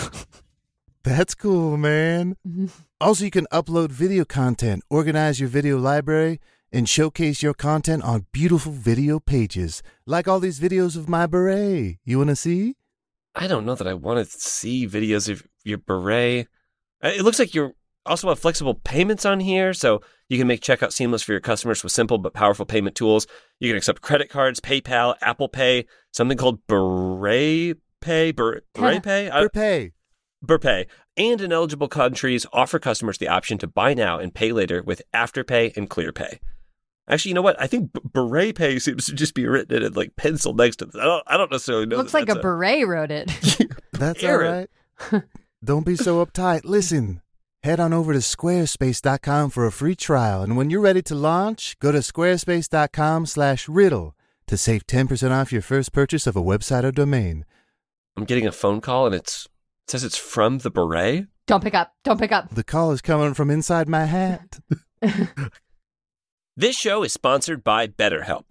That's cool, man. Also, you can upload video content, organize your video library, and showcase your content on beautiful video pages, like all these videos of my beret. You want to see?
I don't know that I want to see videos of your beret. It looks like you also have flexible payments on here, so you can make checkout seamless for your customers with simple but powerful payment tools. You can accept credit cards, PayPal, Apple Pay, something called Beret Pay, Beret Pay?
Prepay.
Burpay, and in eligible countries offer customers the option to buy now and pay later with Afterpay and ClearPay. Actually, you know what? I think Beret Pay seems to just be written in like pencil next to this. I don't necessarily know.
Looks like a beret wrote it.
That's all
Aaron.
right. Don't be so uptight. Listen, head on over to squarespace.com for a free trial. And when you're ready to launch, go to squarespace.com/riddle to save 10% off your first purchase of a website or domain.
I'm getting a phone call and it says it's from the beret.
Don't pick up. Don't pick up.
The call is coming from inside my hat.
This show is sponsored by BetterHelp.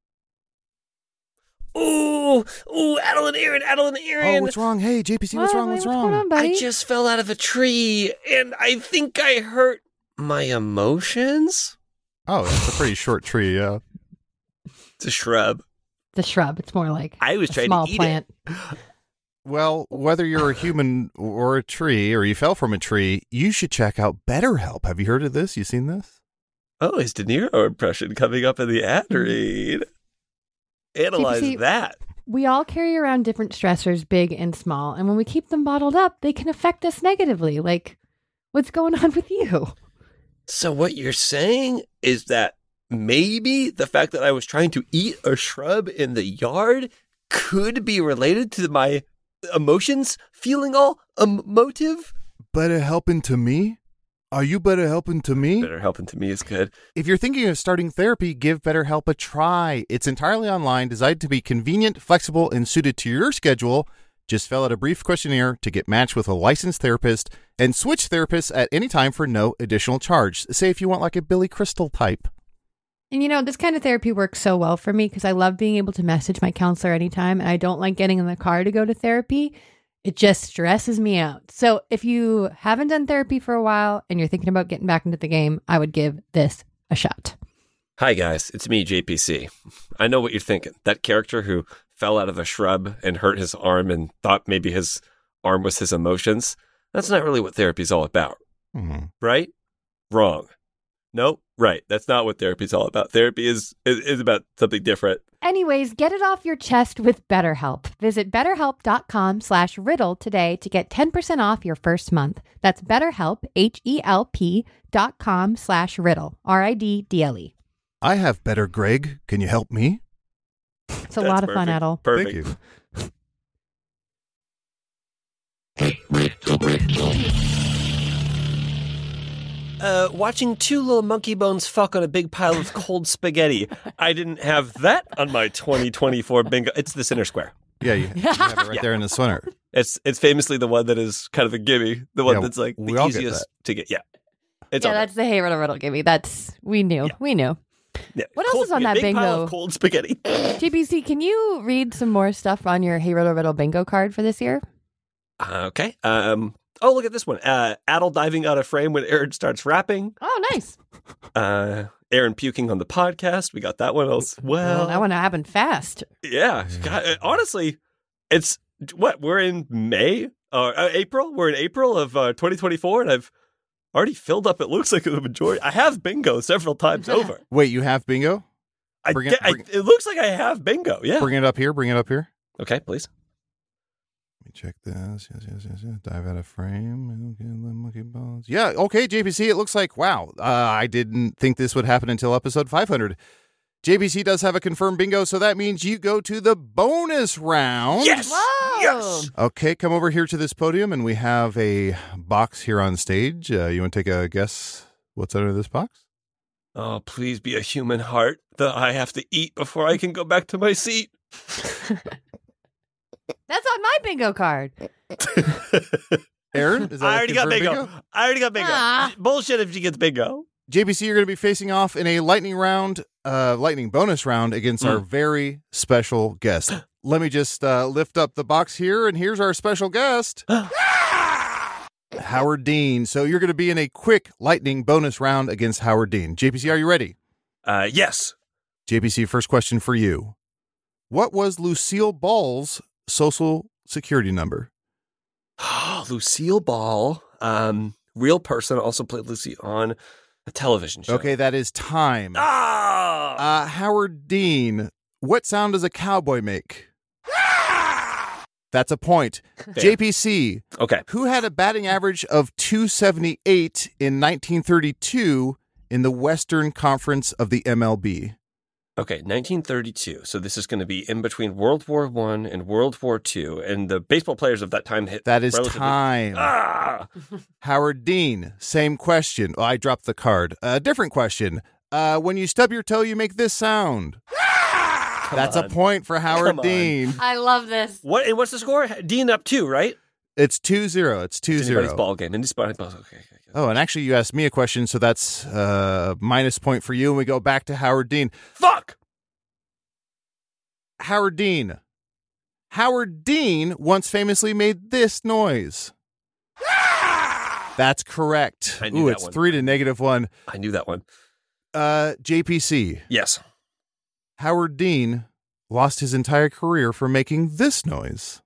Ooh, Adeline Aaron.
Oh, what's wrong? Hey, JPC, what's wrong? What's
going
wrong?
on, buddy?
I just fell out of a tree and I think I hurt my emotions.
Oh, it's a pretty short tree, yeah.
It's a shrub.
The shrub. It's more like
I was
a
trying
small
to eat
plant.
it.
Well, whether you're a human or a tree, or you fell from a tree, you should check out BetterHelp. Have you heard of this? You seen this?
Oh, his De Niro impression coming up in the ad read. Analyze
JPC,
that.
We all carry around different stressors, big and small, and when we keep them bottled up, they can affect us negatively. Like, what's going on with you?
So what you're saying is that maybe the fact that I was trying to eat a shrub in the yard could be related to my emotions feeling all emotive?
Better helping to me? Are you better helping to me?
Better helping to me is good.
If you're thinking of starting therapy, give BetterHelp a try. It's entirely online, designed to be convenient, flexible, and suited to your schedule. Just fill out a brief questionnaire to get matched with a licensed therapist and switch therapists at any time for no additional charge. Say if you want like a Billy Crystal type.
And you know, this kind of therapy works so well for me because I love being able to message my counselor anytime, and I don't like getting in the car to go to therapy. It just stresses me out. So if you haven't done therapy for a while and you're thinking about getting back into the game, I would give this a shot.
Hi, guys. It's me, JPC. I know what you're thinking. That character who fell out of a shrub and hurt his arm and thought maybe his arm was his emotions. That's not really what therapy's all about.
Mm-hmm.
Right? Wrong. Nope. Right. That's not what therapy's all about. Therapy is about something different.
Anyways, get it off your chest with BetterHelp. Visit BetterHelp.com/riddle today to get 10% off your first month. That's BetterHelp, HELP.com/riddle, RIDDLE.
I have better, Greg. Can you help me?
It's a lot of fun, Adel.
Perfect.
Thank
Watching two little monkey bones fuck on a big pile of cold spaghetti. I didn't have that on my 2024 bingo. It's the center square.
Yeah, you have it right there in the center.
It's famously the one that is kind of a gimme. The one
Yeah,
that's like
we
the
all get
easiest
that.
to get. Yeah. It's all
Yeah, that's the Hey Riddle Riddle gimme. We knew.
Yeah.
We knew.
yeah.
What else
Cold
is on that
spaghetti, big pile
bingo?
of cold spaghetti.
GPC, can you read some more stuff on your Hey Riddle Riddle bingo card for this year?
Okay. Oh, look at this one. Adel diving out of frame when Aaron starts rapping.
Oh, nice.
Aaron puking on the podcast. We got that one as well.
That one happened fast.
Yeah. God, honestly, it's what we're in May or April. We're in April of 2024, and already filled up. It looks like the majority. I have bingo several times over.
Wait, you have bingo?
It looks like I have bingo. Yeah.
Bring it up here.
Okay, please.
Let me check this. Yes. Dive out of frame. Okay, the monkey balls. Yeah, okay, JPC, it looks like, wow. I didn't think this would happen until episode 500. JPC does have a confirmed bingo, so that means you go to the bonus round.
Yes!
Whoa.
Yes!
Okay, come over here to this podium, and we have a box here on stage. You want to take a guess what's under this box?
Oh, please be a human heart that I have to eat before I can go back to my seat.
That's on my bingo card.
Aaron, is that
I already got bingo.
Ah.
Bullshit if she gets bingo.
JPC, you're going to be facing off in a lightning bonus round against our very special guest. Let me just lift up the box here, and here's our special guest, Howard Dean. So you're going to be in a quick lightning bonus round against Howard Dean. JPC, are you ready?
Yes.
JPC, first question for you. What was Lucille Ball's social security number?
Lucille Ball, real person, also played Lucy on a television show.
Okay, that is time.
Ah!
Howard Dean, what sound does a cowboy make? That's a point.
Fair.
JPC,
Okay.
who had a batting average of 278 in 1932 in the Western Conference of the MLB?
Okay, 1932. So this is going to be in between World War I and World War II, and the baseball players of that time hit.
That is
relatively-
time.
Ah!
Howard Dean, same question. Oh, I dropped the card. Different question. When you stub your toe, you make this sound. That's a point for Howard
Come on.
Dean.
I love this.
What's the score? Dean up 2, right?
It's 2-0. It's
It's anybody's
2-0.
ball game. Anybody's ball. Okay.
Oh, and actually, you asked me a question, so that's minus point for you, and we go back to Howard Dean.
Fuck!
Howard Dean. Howard Dean once famously made this noise. That's correct.
I knew
Ooh,
that
it's
one.
3 to -1.
I knew that one.
JPC.
Yes.
Howard Dean lost his entire career for making this noise.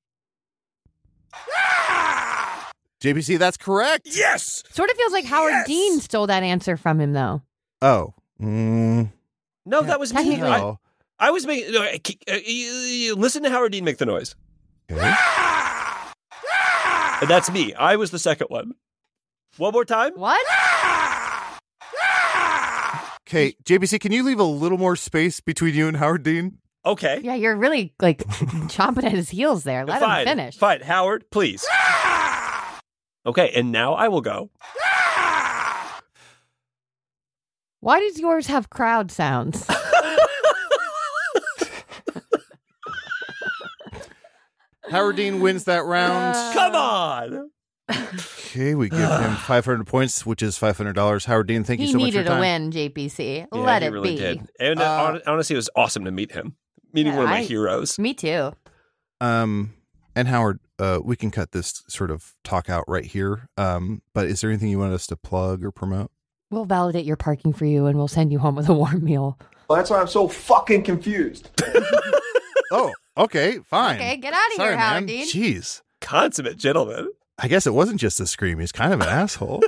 JPC, that's correct.
Yes!
Sort of feels like Howard
Yes!
Dean stole that answer from him, though.
Oh.
No, that was me.
Technically.
I was making. No, listen to Howard Dean make the noise.
Okay.
And that's me. I was the second one. One more time.
What?
Okay, JPC, can you leave a little more space between you and Howard Dean?
Okay.
Yeah, you're really like chomping at his heels there. Let
Fine.
him finish.
Fine. Howard, please. Okay, and now I will go.
Why does yours have crowd sounds?
Howard Dean wins that round.
Come on.
Okay, we give him 500 points, which is $500. Howard Dean, thank you
He
so much for your
needed a
time.
win, JPC.
Yeah,
Let
he
it
really
be.
did. And honestly, it was awesome to meet him. Meeting
Yeah,
one of my heroes.
Me too.
And Howard, we can cut this sort of talk out right here. But is there anything you want us to plug or promote?
We'll validate your parking for you and we'll send you home with a warm meal.
Well, that's why I'm so fucking confused.
Oh, okay, fine.
Okay, get out of
Sorry,
here, Howard
man.
Dean.
Jeez.
Consummate gentleman.
I guess it wasn't just a scream. He's kind of an asshole.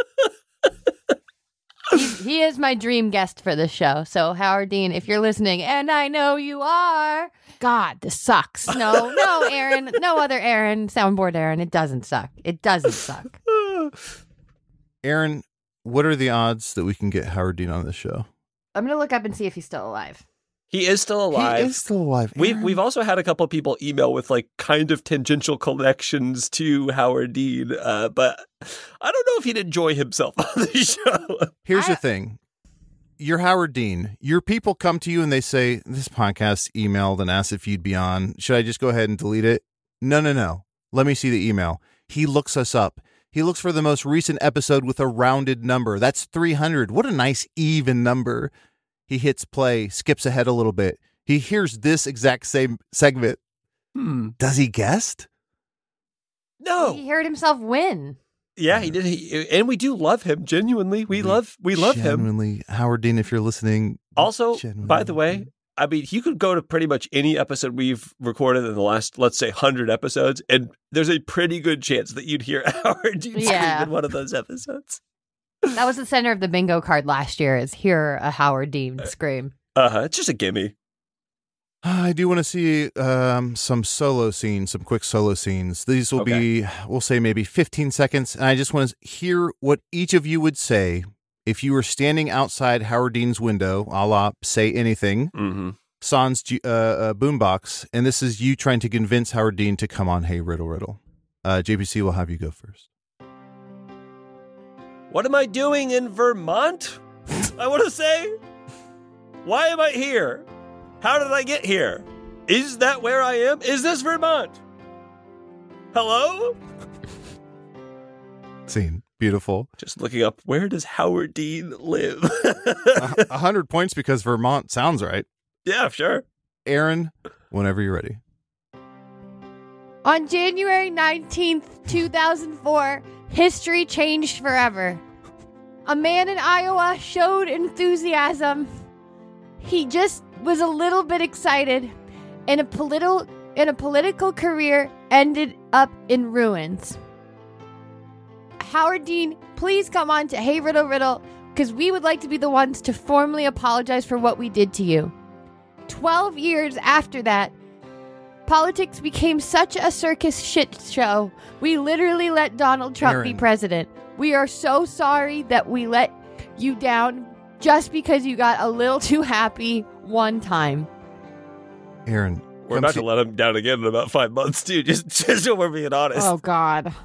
He is my dream guest for this show. So, Howard Dean, if you're listening, and I know you are, God, this sucks. No, Aaron, no other Aaron, soundboard Aaron. It doesn't suck. It doesn't suck.
Aaron, what are the odds that we can get Howard Dean on this show?
I'm going to look up and see if he's still alive.
He is still alive.
He is still alive.
We've also had a couple of people email with like kind of tangential connections to Howard Dean, but I don't know if he'd enjoy himself on the show.
Here's the thing. You're Howard Dean. Your people come to you and they say, this podcast emailed and asked if you'd be on. Should I just go ahead and delete it? No. Let me see the email. He looks us up. He looks for the most recent episode with a rounded number. That's 300. What a nice even number. He hits play, skips ahead a little bit. He hears this exact same segment. Does he guess?
No.
He heard himself win.
Yeah, he did. And we do love him. Genuinely. We love him.
Genuinely, Howard Dean, if you're listening.
Also,
genuinely.
by the way, I mean, you could go to pretty much any episode we've recorded in the last, let's say, 100 episodes, and there's a pretty good chance that you'd hear Howard Dean scream in one of those episodes.
That was the center of the bingo card last year, is hear a Howard Dean scream.
It's just a gimme.
I do want to see some solo scenes, some quick solo scenes. These will be, we'll say maybe 15 seconds. And I just want to hear what each of you would say if you were standing outside Howard Dean's window, a la Say Anything, Sans boombox. And this is you trying to convince Howard Dean to come on Hey Riddle Riddle. JPC will have you go first.
What am I doing in Vermont? I want to say, why am I here? How did I get here? Is that where I am? Is this Vermont? Hello?
Scene. Beautiful.
Just looking up, where does Howard Dean live?
100 points because Vermont sounds right.
Yeah, sure.
Aaron, whenever you're ready.
On January 19th, 2004, history changed forever. A man in Iowa showed enthusiasm. He just was a little bit excited, and a political career ended up in ruins. Howard Dean, please come on to Hey Riddle Riddle, because we would like to be the ones to formally apologize for what we did to you. 12 years after that, politics became such a circus shit show. We literally let Donald Trump be president. We are so sorry that we let you down just because you got a little too happy one time.
Aaron.
We're about to let him down again in about 5 months, dude. Just so we're being honest.
Oh, God.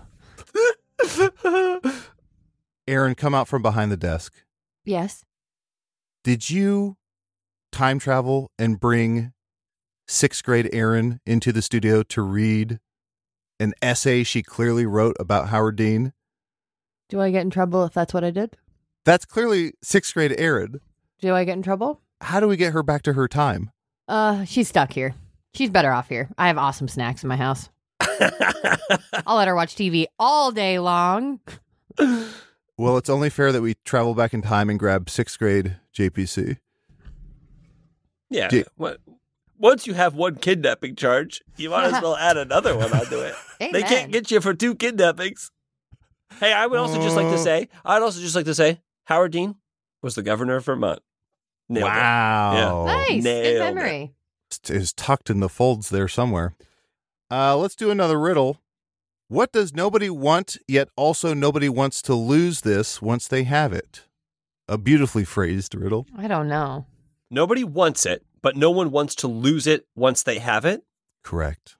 Aaron, come out from behind the desk.
Yes.
Did you time travel and bring 6th grade Aaron into the studio to read an essay she clearly wrote about Howard Dean?
Do I get in trouble if that's what I did?
That's clearly 6th grade Aaron.
Do I get in trouble?
How do we get her back to her time?
She's stuck here. She's better off here. I have awesome snacks in my house. I'll let her watch TV all day long.
Well, it's only fair that we travel back in time and grab 6th grade JPC.
Yeah. Once you have one kidnapping charge, you might as well add another one onto it.
Amen.
They can't get you for 2 kidnappings. Hey, I'd also just like to say, Howard Dean was the governor of Vermont. Nailed
Wow.
it. Yeah.
Nice. Good memory.
It is tucked in the folds there somewhere. Let's do another riddle. What does nobody want, yet also nobody wants to lose this once they have it? A beautifully phrased riddle.
I don't know.
Nobody wants it, but no one wants to lose it once they have it?
Correct.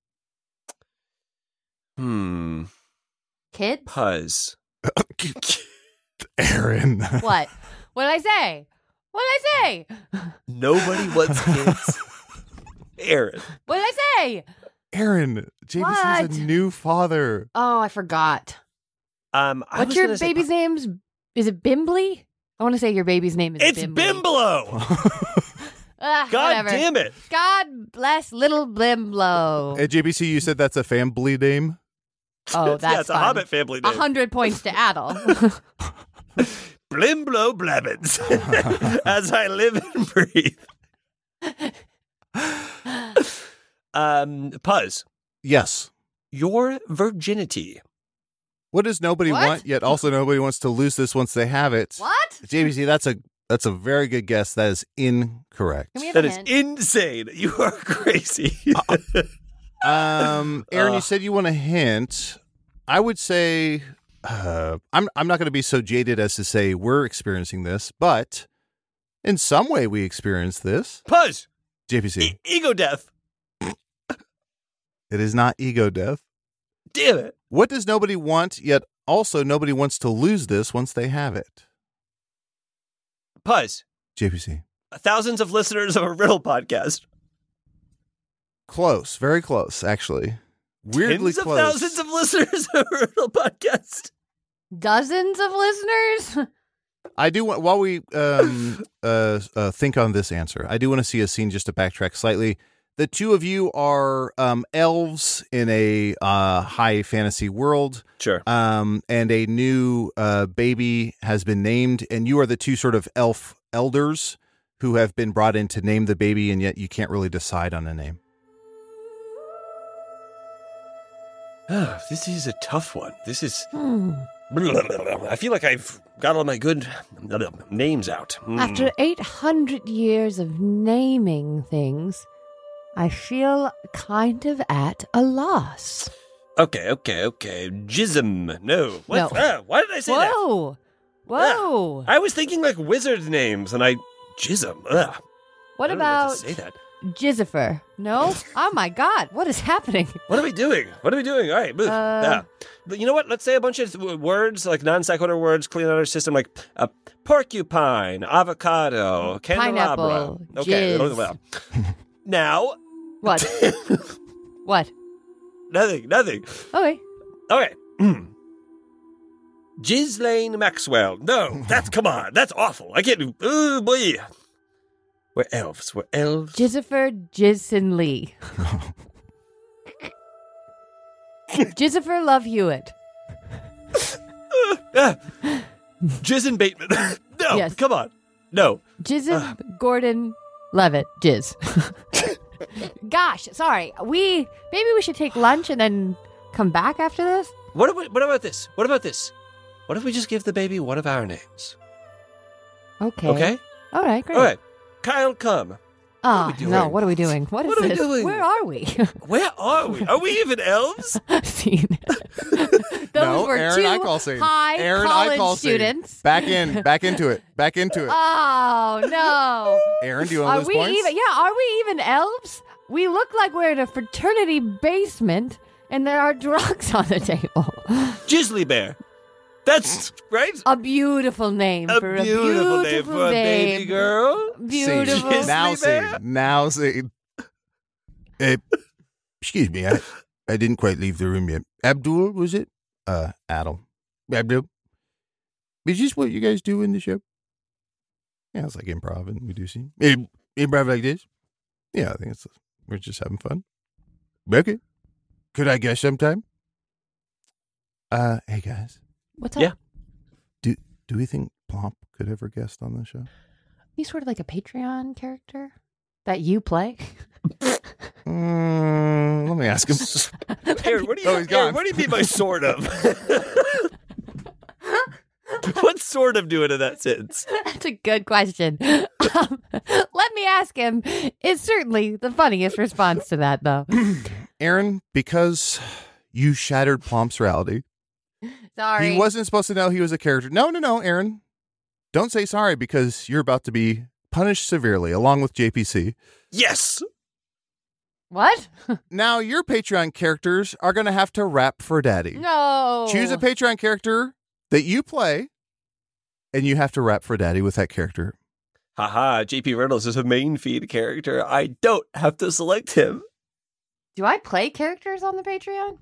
Kids?
Puzz.
Aaron.
What? What did I say? What did I say?
Nobody wants kids. Aaron.
What did I say?
Aaron, JBC's a new father.
Oh, I forgot. What's your baby's name? Is it Bimbly? I want to say your baby's name is
It's
Bimbly.
Bimblo. God
whatever.
damn it.
God bless little Bimblo.
At JBC, you said that's a family name?
Oh, that's
it's a
fun.
Hobbit family name.
100 points to Adel.
Blimblo Blabbins. As I live and breathe. Puzz.
Yes.
Your virginity.
What does nobody
What?
want, yet also nobody wants to lose this once they have it?
What?
JBC, that's a very good guess. That is incorrect.
Can we have
That
a
is
hint?
insane. You are crazy.
Aaron, you said you want a hint. I would say I'm not going to be so jaded as to say we're experiencing this, but in some way we experience this.
Puzz.
JPC.
Ego death.
It is not ego death.
Damn it.
What does nobody want, yet also nobody wants to lose this once they have it?
Puzz.
JPC.
Thousands of listeners of a riddle podcast.
Close. Very close, actually. Weirdly
Tens of
close.
thousands of listeners of a riddle podcast.
Dozens of listeners?
I do want, while we think on this answer, I do want to see a scene just to backtrack slightly. The two of you are elves in a high fantasy world.
Sure.
And a new baby has been named, and you are the two sort of elf elders who have been brought in to name the baby, and yet you can't really decide on a name.
This is a tough one. This is I feel like I've got all my good names out.
After 800 years of naming things, I feel kind of at a loss.
Okay. Jism. No. What?
No.
Why did I say that?
Whoa.
I was thinking like wizard names, and Jism. Ugh.
What
I don't know
about
what to say that?
Jizzifer? No? Oh my God, what is happening?
What are we doing? All right. Yeah. But you know what? Let's say a bunch of words, like non-sequitur words, clean out our system, like porcupine, avocado, candelabra.
Pineapple,
Okay.
jizz.
Well. Now.
What? What?
Nothing.
Okay.
Okay. Ghislaine Maxwell. No, come on. That's awful. I can't do. Oh, boy. We're elves.
Jizzifer Jizson Lee. Jizzifer Love Hewitt.
Jizzin Bateman. No,
Yes.
come on. No.
Jizzin Gordon Levitt. Jizz. Gosh, sorry. Maybe we should take lunch and then come back after this?
What about this? What if we just give the baby one of our names?
Okay.
Okay?
All right, great.
All right. Kyle, come.
Oh,
doing?
no, what are we doing? What is
What are we
this?
doing?
Where are we?
Where are we? Are we even elves?
Scene. Those were
Aaron,
two
I call scene.
high
Aaron,
college
I call scene.
students.
Back into it.
Oh, no.
Aaron, do you want to
Are
lose
we
points?
are we even elves? We look like we're in a fraternity basement and there are drugs on the table.
Jizzly Bear. That's right.
A beautiful name
A
for a
beautiful name
beautiful
for a baby
babe.
girl.
Beautiful.
Scene.
Now see. Excuse me, I didn't quite leave the room yet. Abdul, was it? Adam. Abdul. Is this what you guys do in the show? Yeah, it's like improv, and we do see improv like this. Yeah, I think we're just having fun. Okay. Could I guess sometime? Hey guys.
What's up?
Yeah.
Do we think Plomp could ever guest on the show?
He's sort of like a Patreon character that you play.
Let me ask him.
Aaron, what do you,
Oh, he's gone.
Aaron, what do you mean by sort of? What's sort of doing in that sentence?
That's a good question. Let me ask him. It's certainly the funniest response to that, though.
Aaron, because you shattered Plomp's reality.
Sorry.
He wasn't supposed to know he was a character. No, Aaron. Don't say sorry because you're about to be punished severely along with JPC.
Yes.
What?
Now your Patreon characters are going to have to rap for daddy.
No.
Choose a Patreon character that you play and you have to rap for daddy with that character.
Haha, JP Reynolds is a main feed character. I don't have to select him.
Do I play characters on the Patreon?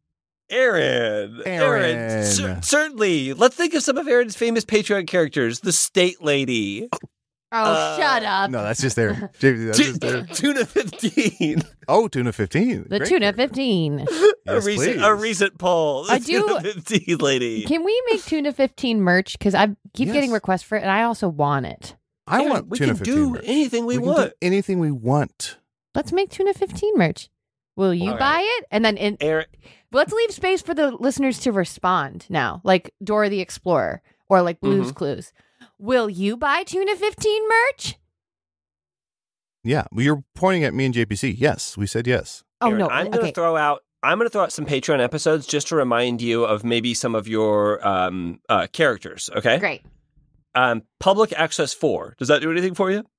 Aaron. Certainly. Let's think of some of Aaron's famous Patreon characters. The State Lady.
Oh, shut up.
No, that's just Aaron. JP, that's just Aaron.
Tuna 15.
Oh, Tuna 15.
The
Great
Tuna
character.
15.
Yes, please.
a recent poll. The
I do-
Tuna 15 lady.
Can we make Tuna 15 merch? Because I keep
Yes.
getting requests for it, and I also want it.
I
Aaron,
want
we
Tuna
can
15
do
merch.
anything we
can
want.
do anything we want.
Let's make Tuna 15 merch. Will you
All
buy
right.
it? And then
Aaron,
let's leave space for the listeners to respond now, like Dora the Explorer or like Blue's Clues. Will you buy Tuna 15 merch?
Yeah, well, you're pointing at me and JPC. Yes, we said yes.
Oh,
Aaron,
no.
I'm going to
Okay.
throw out some Patreon episodes just to remind you of maybe some of your characters, okay?
Great.
Public Access 4. Does that do anything for you?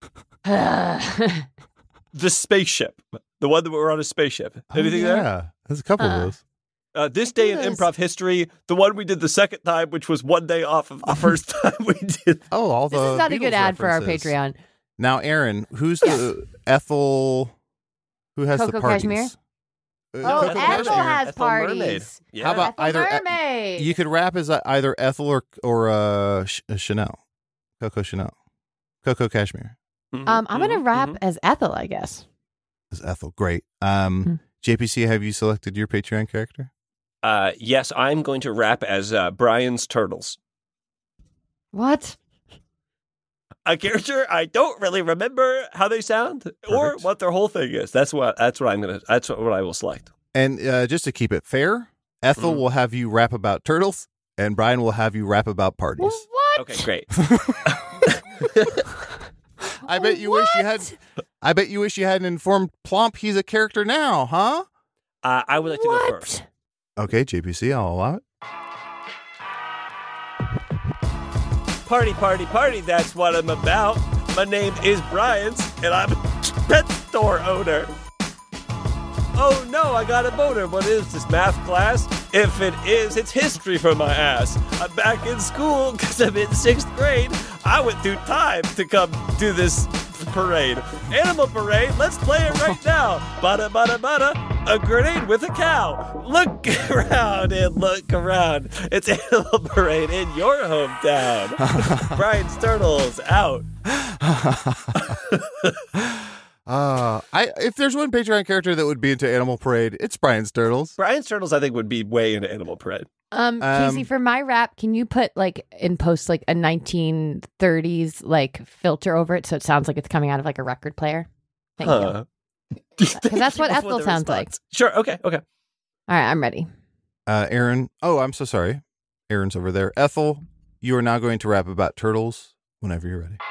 The spaceship. The one that we're on a spaceship. Anything there?
Yeah, there's a couple of those.
This day in
Those-
improv history, the one we did the second time, which was one day off of the first time we did.
Oh, all
This
the
is not a good
Beatles
ad for our
references.
Patreon.
Now, Aaron, who's the Ethel? Who has
Coco
the parties?
Cashmere?
Uh,
Oh,
Coco
Ethel
Cashmere.
has
Ethel Mermaid.
parties.
Yeah.
How about
Ethel
either?
Mermaid.
You could rap as either Ethel or Chanel, Coco Chanel, Coco Cashmere.
Mhm,
I'm going to
mhm,
rap
mhm.
as Ethel, I guess.
Is Ethel great? JPC, have you selected your Patreon character?
Yes, I'm going to rap as Brian's Turtles.
What?
A character I don't really remember how they sound or
Perfect.
what their whole thing is. That's what I will select.
And just to keep it fair, Ethel will have you rap about turtles, and Brian will have you rap about parties.
What?
Okay, great.
I bet you wish you had. I bet you wish you hadn't informed Plump he's a character now, huh?
I would like to go first.
Okay, JPC, I'll allow it.
Party, party, party, that's what I'm about. My name is Brian's, and I'm a pet store owner. Oh no, I got a boner. What is this, math class? If it is, it's history for my ass. I'm back in school because I'm in 6th grade. I went through time to come do this parade. Animal parade, let's play it right now. Bada, bada, bada, a grenade with a cow. Look around and look around. It's Animal Parade in your hometown. Brian's Turtles out.
If there's one Patreon character that would be into Animal Parade, it's Brian's Turtles.
Brian's Turtles, I think, would be way into Animal Parade.
Casey, for my rap, can you put like in post like a 1930s like filter over it so it sounds like it's coming out of like a record player? Thank you. Because that's what Ethel sounds like.
Sure. Okay.
All right, I'm ready.
Aaron. Oh, I'm so sorry. Aaron's over there. Ethel, you are now going to rap about turtles whenever you're ready.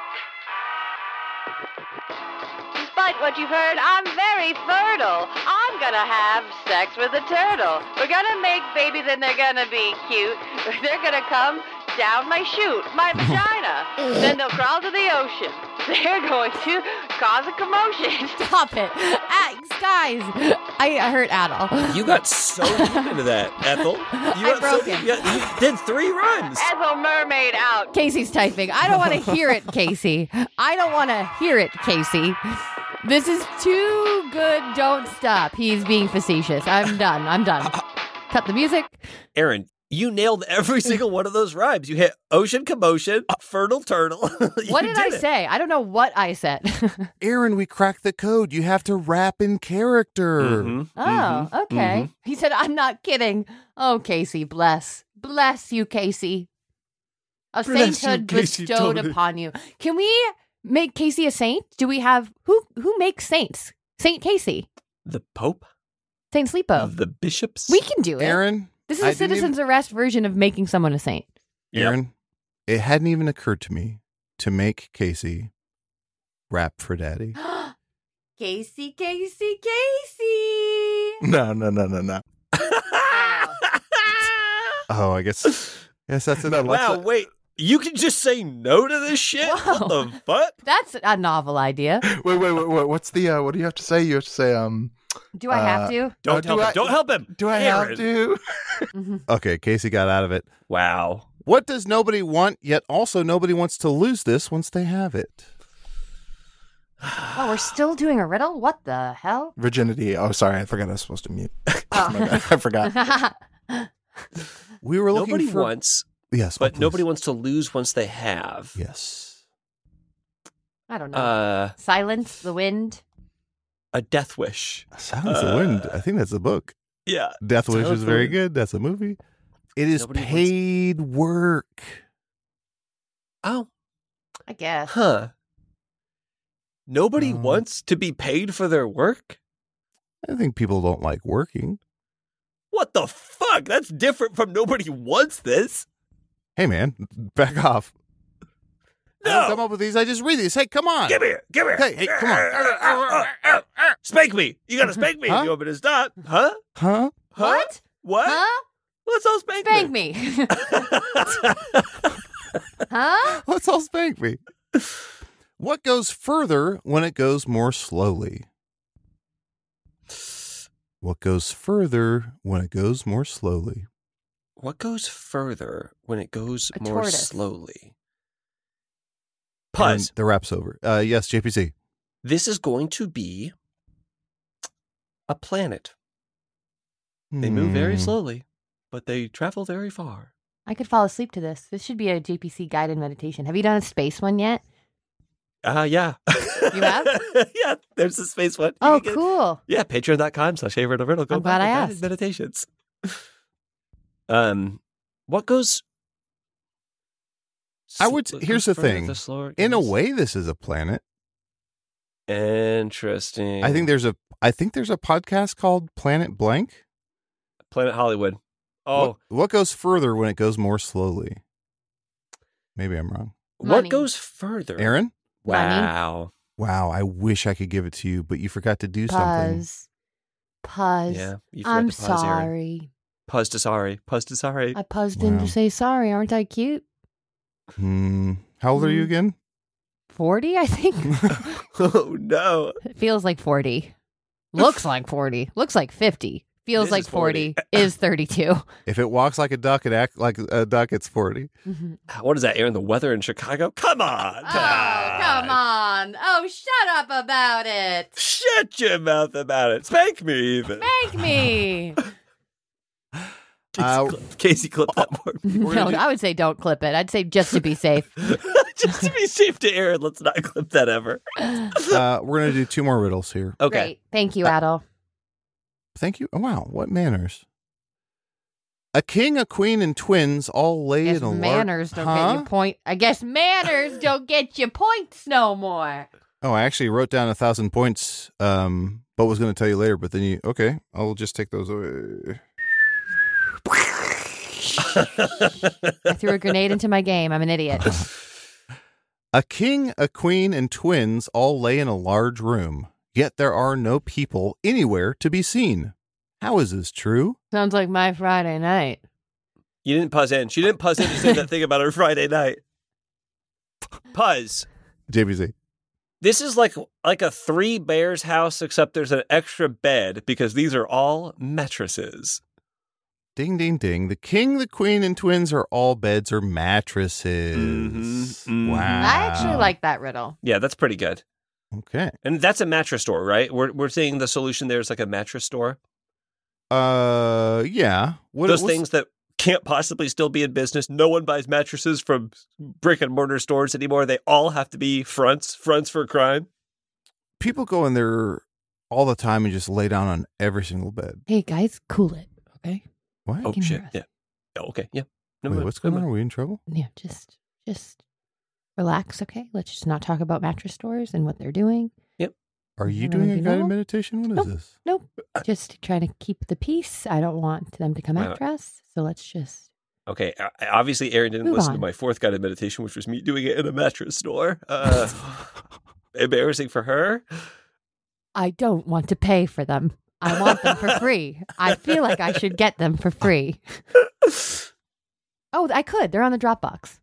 Despite what you've heard, I'm very fertile. I'm gonna have sex with a turtle. We're gonna make babies and they're gonna be cute. They're gonna come down my chute, my vagina. Then they'll crawl to the ocean. They're going to cause a commotion.
Stop it. Guys, I hurt Adel.
You got so deep into that, Ethel. You did 3 rhymes.
Ethel Mermaid out.
Casey's typing. I don't want to hear it, Casey. I don't want to hear it, Casey. This is too good. Don't stop. He's being facetious. I'm done. Cut the music.
Aaron, you nailed every single one of those rhymes. You hit ocean commotion, fertile turtle.
What did I say? I don't know what I said.
Aaron, we cracked the code. You have to rap in character.
Mm-hmm. Okay. He said, I'm not kidding. Oh, Casey, bless you, Casey. A sainthood bestowed upon you. Can we make Casey a saint? Do we have who makes saints? Saint Casey.
The Pope?
Saint Sleepo.
Of the bishops?
We can do it.
Aaron,
this is a citizen's arrest version of making someone a saint.
Aaron, it hadn't even occurred to me to make Casey rap for Daddy.
Casey.
No. Oh, I guess that's it.
Wow, wait. You can just say no to this shit?
Whoa.
What the fuck?
That's a novel idea.
Wait. What's the, what do you have to say? You have to say,
do I have to?
Don't help him.
Do I
Aaron.
have to?
Okay, Casey got out of it.
Wow.
What does nobody want, yet also nobody wants to lose this once they have it?
Oh, we're still doing a riddle? What the hell?
Virginity. Oh, sorry. I forgot I was supposed to mute. I forgot.
We were looking
Nobody
for...
wants...
Yes,
but
please.
nobody wants to lose once they have.
Yes.
I don't know. Silence, the wind.
A death wish.
Silence of the Wind. I think that's a book.
Yeah.
Death Wish
Silence
is
of the
very
Wind.
good. That's a movie. It is
Nobody
paid work.
Oh.
I guess.
Huh. Nobody wants to be paid for their work?
I think people don't like working.
What the fuck? That's different from nobody wants this.
Hey, man, back off. I don't come
No.
up with these. I just read these. Hey, come on.
Give me here.
Hey, come on.
Spank me. You gotta spank me
Huh?
if you want me to stop. Huh?
Huh?
What?
What?
Huh?
Let's all spank
Spank
me.
me. Huh?
Let's all spank me. What goes further when it goes more slowly? What goes further when it goes more slowly?
What goes further when it goes
A
more
tortoise.
slowly?
And
Puz.
the rap's over. Yes, JPC.
This is going to be a planet. They move very slowly, but they travel very far.
I could fall asleep to this. This should be a JPC guided meditation. Have you done a space one yet?
Yeah.
You have?
Yeah, there's a space one. You
Oh,
can get-
cool.
Yeah, patreon.com/favorite Go
I'm glad I
back and
asked.
meditations. What goes?
Here's
goes
the
further,
thing.
the slower it
In a
goes?
way, this is a planet.
Interesting.
I think there's a podcast called Planet Blank.
Planet Hollywood. Oh,
What goes further when it goes more slowly? Maybe I'm wrong.
Money.
what goes further?
Aaron?
Wow.
Wow, I wish I could give it to you, but you forgot to do something.
Puzz.
Yeah. You forgot
I'm
to pause, Aaron.
sorry.
Puzz to sorry. Puzz to sorry.
I puzzed in
Wow.
to say sorry. Aren't I cute?
How old are you again?
40, I think.
Oh, no.
It feels like 40. Looks like 40. Looks like 50. Feels
This
like
is 40.
40. Is 32.
If it walks like a duck, it acts like a duck, it's 40.
What is that, Aaron? The weather in Chicago? Come on.
Oh, come on. Oh, shut up about it.
Shut your mouth about it. Spank me even.
Make me.
Casey, clip that part.
No, I would say don't clip it. I'd say just to be safe.
Just to be safe to Aaron, let's not clip that ever.
We're going to do 2 more riddles here.
Okay.
Great. Thank you, Adel.
Thank you. Oh, wow, what manners. A king, a queen, and twins all lay
I guess
in a
manners don't get you point. I guess manners don't get you points no more.
Oh, I actually wrote down 1,000 points, but was going to tell you later. But then okay, I'll just take those away.
I threw a grenade into my game. I'm an idiot.
A king, a queen, and twins all lay in a large room, yet there are no people anywhere to be seen. How is this true?
Sounds like my Friday night.
You didn't puzz in. She didn't puzz in to say that thing about her Friday night. Puzz.
JBZ.
This is like a 3 Bears house, except there's an extra bed because these are all mattresses.
Ding, ding, ding. The king, the queen, and twins are all beds or mattresses. Wow.
I actually like that riddle.
Yeah, that's pretty good.
Okay.
And that's a mattress store, right? We're saying the solution there is like a mattress store.
Yeah.
Those things that can't possibly still be in business. No one buys mattresses from brick and mortar stores anymore. They all have to be fronts for crime.
People go in there all the time and just lay down on every single bed.
Hey, guys, cool it, okay?
What?
Oh,
can
shit.
hear us.
Yeah. Oh, okay. Yeah. No,
Wait,
no,
what's going
no,
on?
no.
Are we in trouble?
Yeah, just relax, okay? Let's just not talk about mattress stores and what they're doing.
Are you
Everyone
doing a
be
guided
normal?
meditation? What is
Nope.
this?
Nope. Just trying to keep the peace. I don't want them to come after us. So let's just.
Okay. Obviously, Aaron didn't
Move
listen
on.
to my 4th guided meditation, which was me doing it in a mattress store. Embarrassing for her.
I don't want to pay for them. I want them for free. I feel like I should get them for free. Oh, I could. They're on the Dropbox.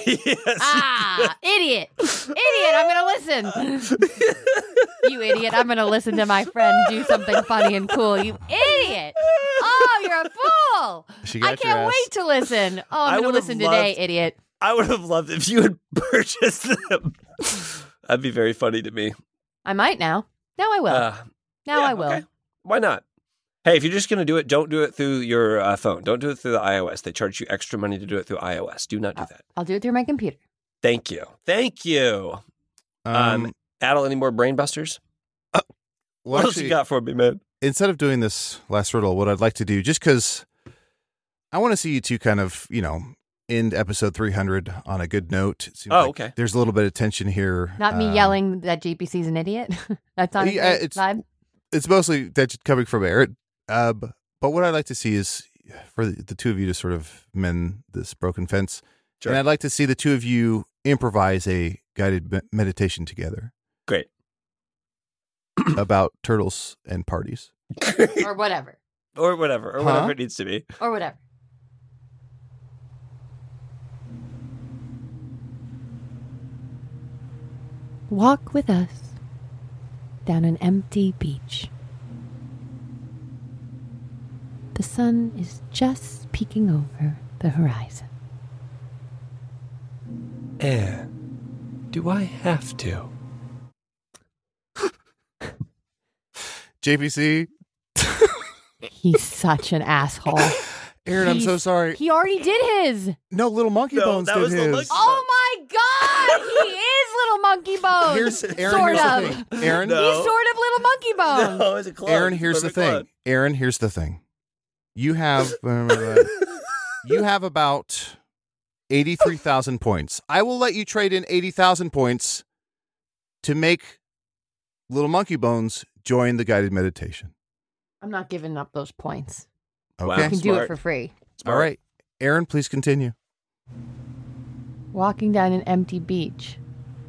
Yes.
Idiot. Idiot. I'm going to listen. You idiot. I'm going to listen to my friend do something funny and cool. You idiot. Oh, you're a fool.
She got
I
your
can't
ass.
wait to listen. Oh,
I
I'm going to
would've
listen today,
loved-
idiot.
I would have loved if you had purchased them. That'd be very funny to me.
I might now. Now I will. Now
Yeah,
I will.
okay. Why not? Hey, if you're just going to do it, don't do it through your phone. Don't do it through the iOS. They charge you extra money to do it through iOS. Do not do that.
I'll do it through my computer.
Thank you. Thank you. Adel, any more brain busters?
Well,
What else
actually,
you got for me, man?
instead of doing this last riddle, what I'd like to do, just because I want to see you two kind of, end episode 300 on a good note. It seems like
okay.
There's a little bit of tension here.
Not me yelling that JPC's an idiot. That's on
Yeah,
his vibe.
It's mostly that coming from Aaron. But what I'd like to see is for the two of you to sort of mend this broken fence.
Sure.
And I'd like to see the two of you improvise a guided meditation together
Great.
about turtles and parties.
Or whatever.
Or whatever. Or whatever it needs to be.
Or whatever. Walk with us down an empty beach. The sun is just peeking over the horizon.
And do I have to?
JPC,
He's such an asshole.
Aaron, I'm so
He's-
sorry.
He already did his.
No, Little Monkey
No,
Bones
that
did
was the
his.
monkey-
Oh my God! He is Little Monkey Bones.
Here's Aaron.
sort
Here's
of.
the thing. Aaron,
No.
He's sort of Little Monkey Bones.
No, it's a clone.
Aaron, here's the
Perfect
thing.
clone.
Aaron, here's the thing. You have you have about 83,000 points. I will let you trade in 80,000 points to make Little Monkey Bones join the guided meditation.
I'm not giving up those points.
Okay.
Wow.
You can do it
Smart.
for free.
All right. Aaron, please continue.
Walking down an empty beach.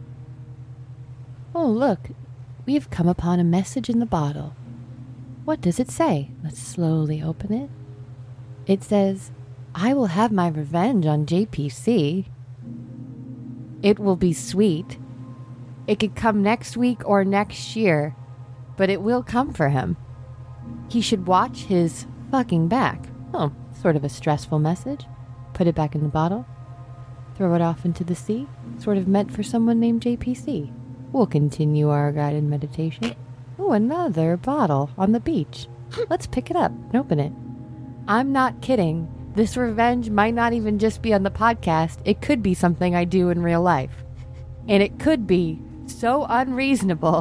Oh, look. We've come upon a message in the bottle. What does it say? Let's slowly open it. It says, I will have my revenge on JPC. It will be sweet. It could come next week or next year, but it will come for him. He should watch his fucking back. Oh, sort of a stressful message. Put it back in the bottle. Throw it off into the sea. Sort of meant for someone named JPC. We'll continue our guided meditation. Oh, another bottle on the beach. Let's pick it up and open it. I'm not kidding. This revenge might not even just be on the podcast. It could be something I do in real life. And it could be so unreasonable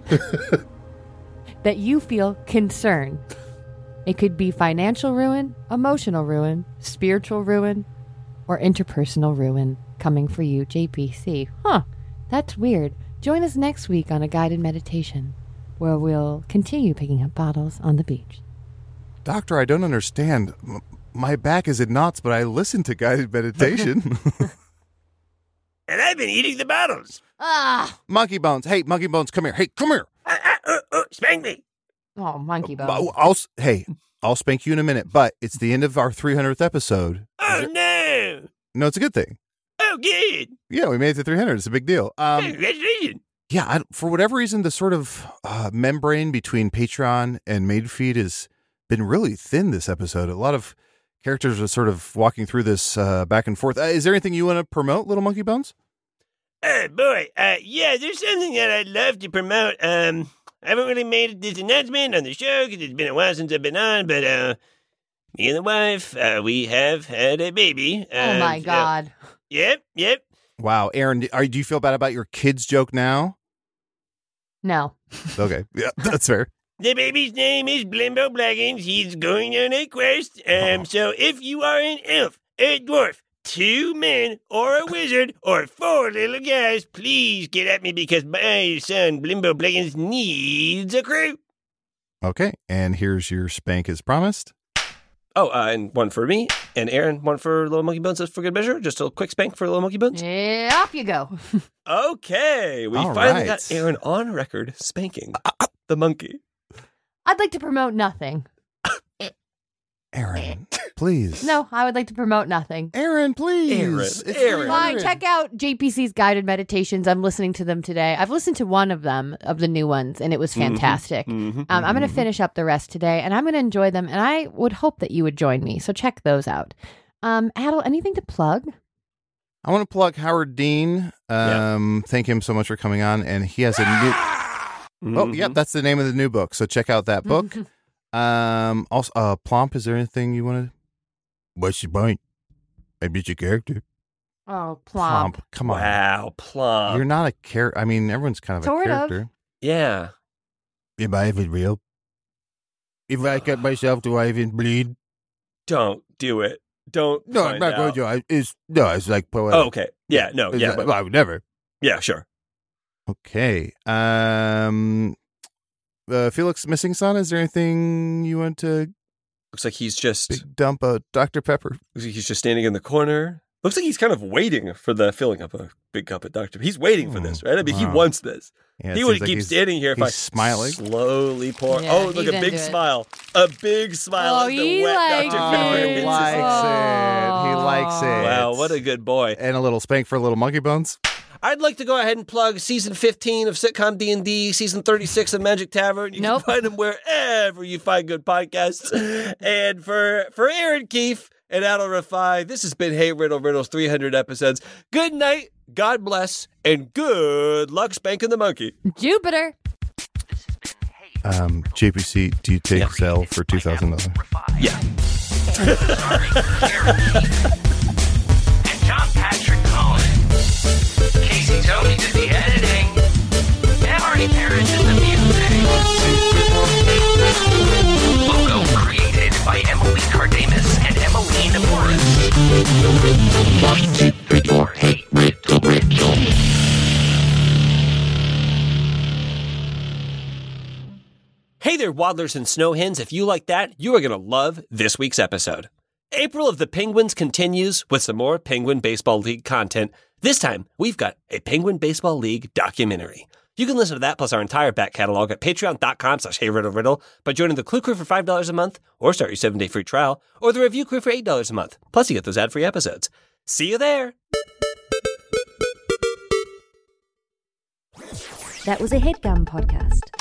that you feel concern. It could be financial ruin, emotional ruin, spiritual ruin, or interpersonal ruin coming for you, JPC. Huh, that's weird. Join us next week on a guided meditation where we'll continue picking up bottles on the beach.
Doctor, I don't understand. My back is in knots, but I listen to guided meditation.
And I've been eating the bottles.
Monkey Bones. Hey, Monkey Bones, come here. Hey, come here.
Spank me.
Oh, Monkey Bones.
I'll spank you in a minute, but it's the end of our 300th episode.
Oh, no.
No, it's a good thing.
Oh, good.
Yeah, we made it to 300. It's a big deal.
Congratulations.
Yeah, for whatever reason, the sort of membrane between Patreon and Maid Feed has been really thin this episode. A lot of characters are sort of walking through this back and forth. Is there anything you want to promote, Little Monkey Bones?
Oh, boy. Yeah, there's something that I'd love to promote. I haven't really made this announcement on the show because it's been a while since I've been on, but me and the wife, we have had a baby.
Oh, my God.
Yep.
Wow, Aaron, do you feel bad about your kids joke now?
No.
Okay, yeah, that's fair.
The baby's name is Blimbo Blaggins. He's going on a quest. So if you are an elf, a dwarf, 2 men, or a wizard, or 4 little guys, please get at me because my son Blimbo Blaggins needs a crew.
Okay, and here's your spank as promised.
Oh, and one for me, and Aaron, one for Little Monkey Bones for good measure. Just a quick spank for Little Monkey Bones.
Yeah, off you go.
Okay, we
All
finally
right.
got Aaron on record spanking the monkey.
I'd like to promote nothing.
Aaron, please.
No, I would like to promote nothing.
Aaron, please.
Aaron,
It's
Aaron.
Fine,
300.
check out JPC's guided meditations. I'm listening to them today. I've listened to one of them, of the new ones, and it was fantastic. I'm going to finish up the rest today, and I'm going to enjoy them, and I would hope that you would join me. So check those out. Adel, anything to plug?
I want to plug Howard Dean. Thank him so much for coming on, and he has a new... Oh, yeah, that's the name of the new book, so check out that book. Also, Plump, is there anything you want to... What's your point? I beat your character.
Oh, Plump.
Come on.
Wow, Plump.
You're not a character. I mean, everyone's kind of
Sort
a
of.
character.
Yeah.
Am I even real? If I cut myself, do I even bleed?
Don't do it. Don't.
No, I'm
find
not
out.
going to. It's like...
Oh, okay. Yeah, no, yeah. But,
I would never.
yeah, sure.
Okay. Felix Missing Son, is there anything you want to
Looks like he's just
dump a Dr. Pepper?
looks like he's just standing in the corner. Looks like he's kind of waiting for the filling up a big cup of Dr. He's waiting for this, right? I mean, he
Wow.
wants this.
Yeah, it
He would
seems like
keep standing here if
he's
I
smiling.
slowly pour.
Yeah,
Oh, look,
he's
a big
into it.
smile. A big smile.
Oh,
as the
he
wet
likes
Dr.
it.
Pepper
Oh,
hits
He
his
likes
lips.
it. He likes it.
Wow, what a good boy.
And a little spank for little Monkey Bones.
I'd like to go ahead and plug season 15 of Sitcom D&D, season 36 of Magic Tavern. You
Nope.
can find them wherever you find good podcasts. And for Aaron Keefe and Adel Rafai, this has been Hey Riddle Riddles 300 episodes. Good night, God bless, and good luck spanking the monkey.
Jupiter.
JPC, do you take Zell for $2,000?
Yeah.
And John Patrick Cohen. Casey Tony did the editing. And Marty Parrish did the music. Logo created by Emily Cardamus and Emmeline Morris. Hey, Riddle.
Hey there, waddlers and snow hens. If you like that, you are going to love this week's episode. April of the Penguins continues with some more Penguin Baseball League content. This time, we've got a Penguin Baseball League documentary. You can listen to that plus our entire back catalog at patreon.com/HeyRiddleRiddle by joining the Clue Crew for $5 a month or start your 7-day free trial, or the Review Crew for $8 a month. Plus, you get those ad-free episodes. See you there.
That was a HeadGum podcast.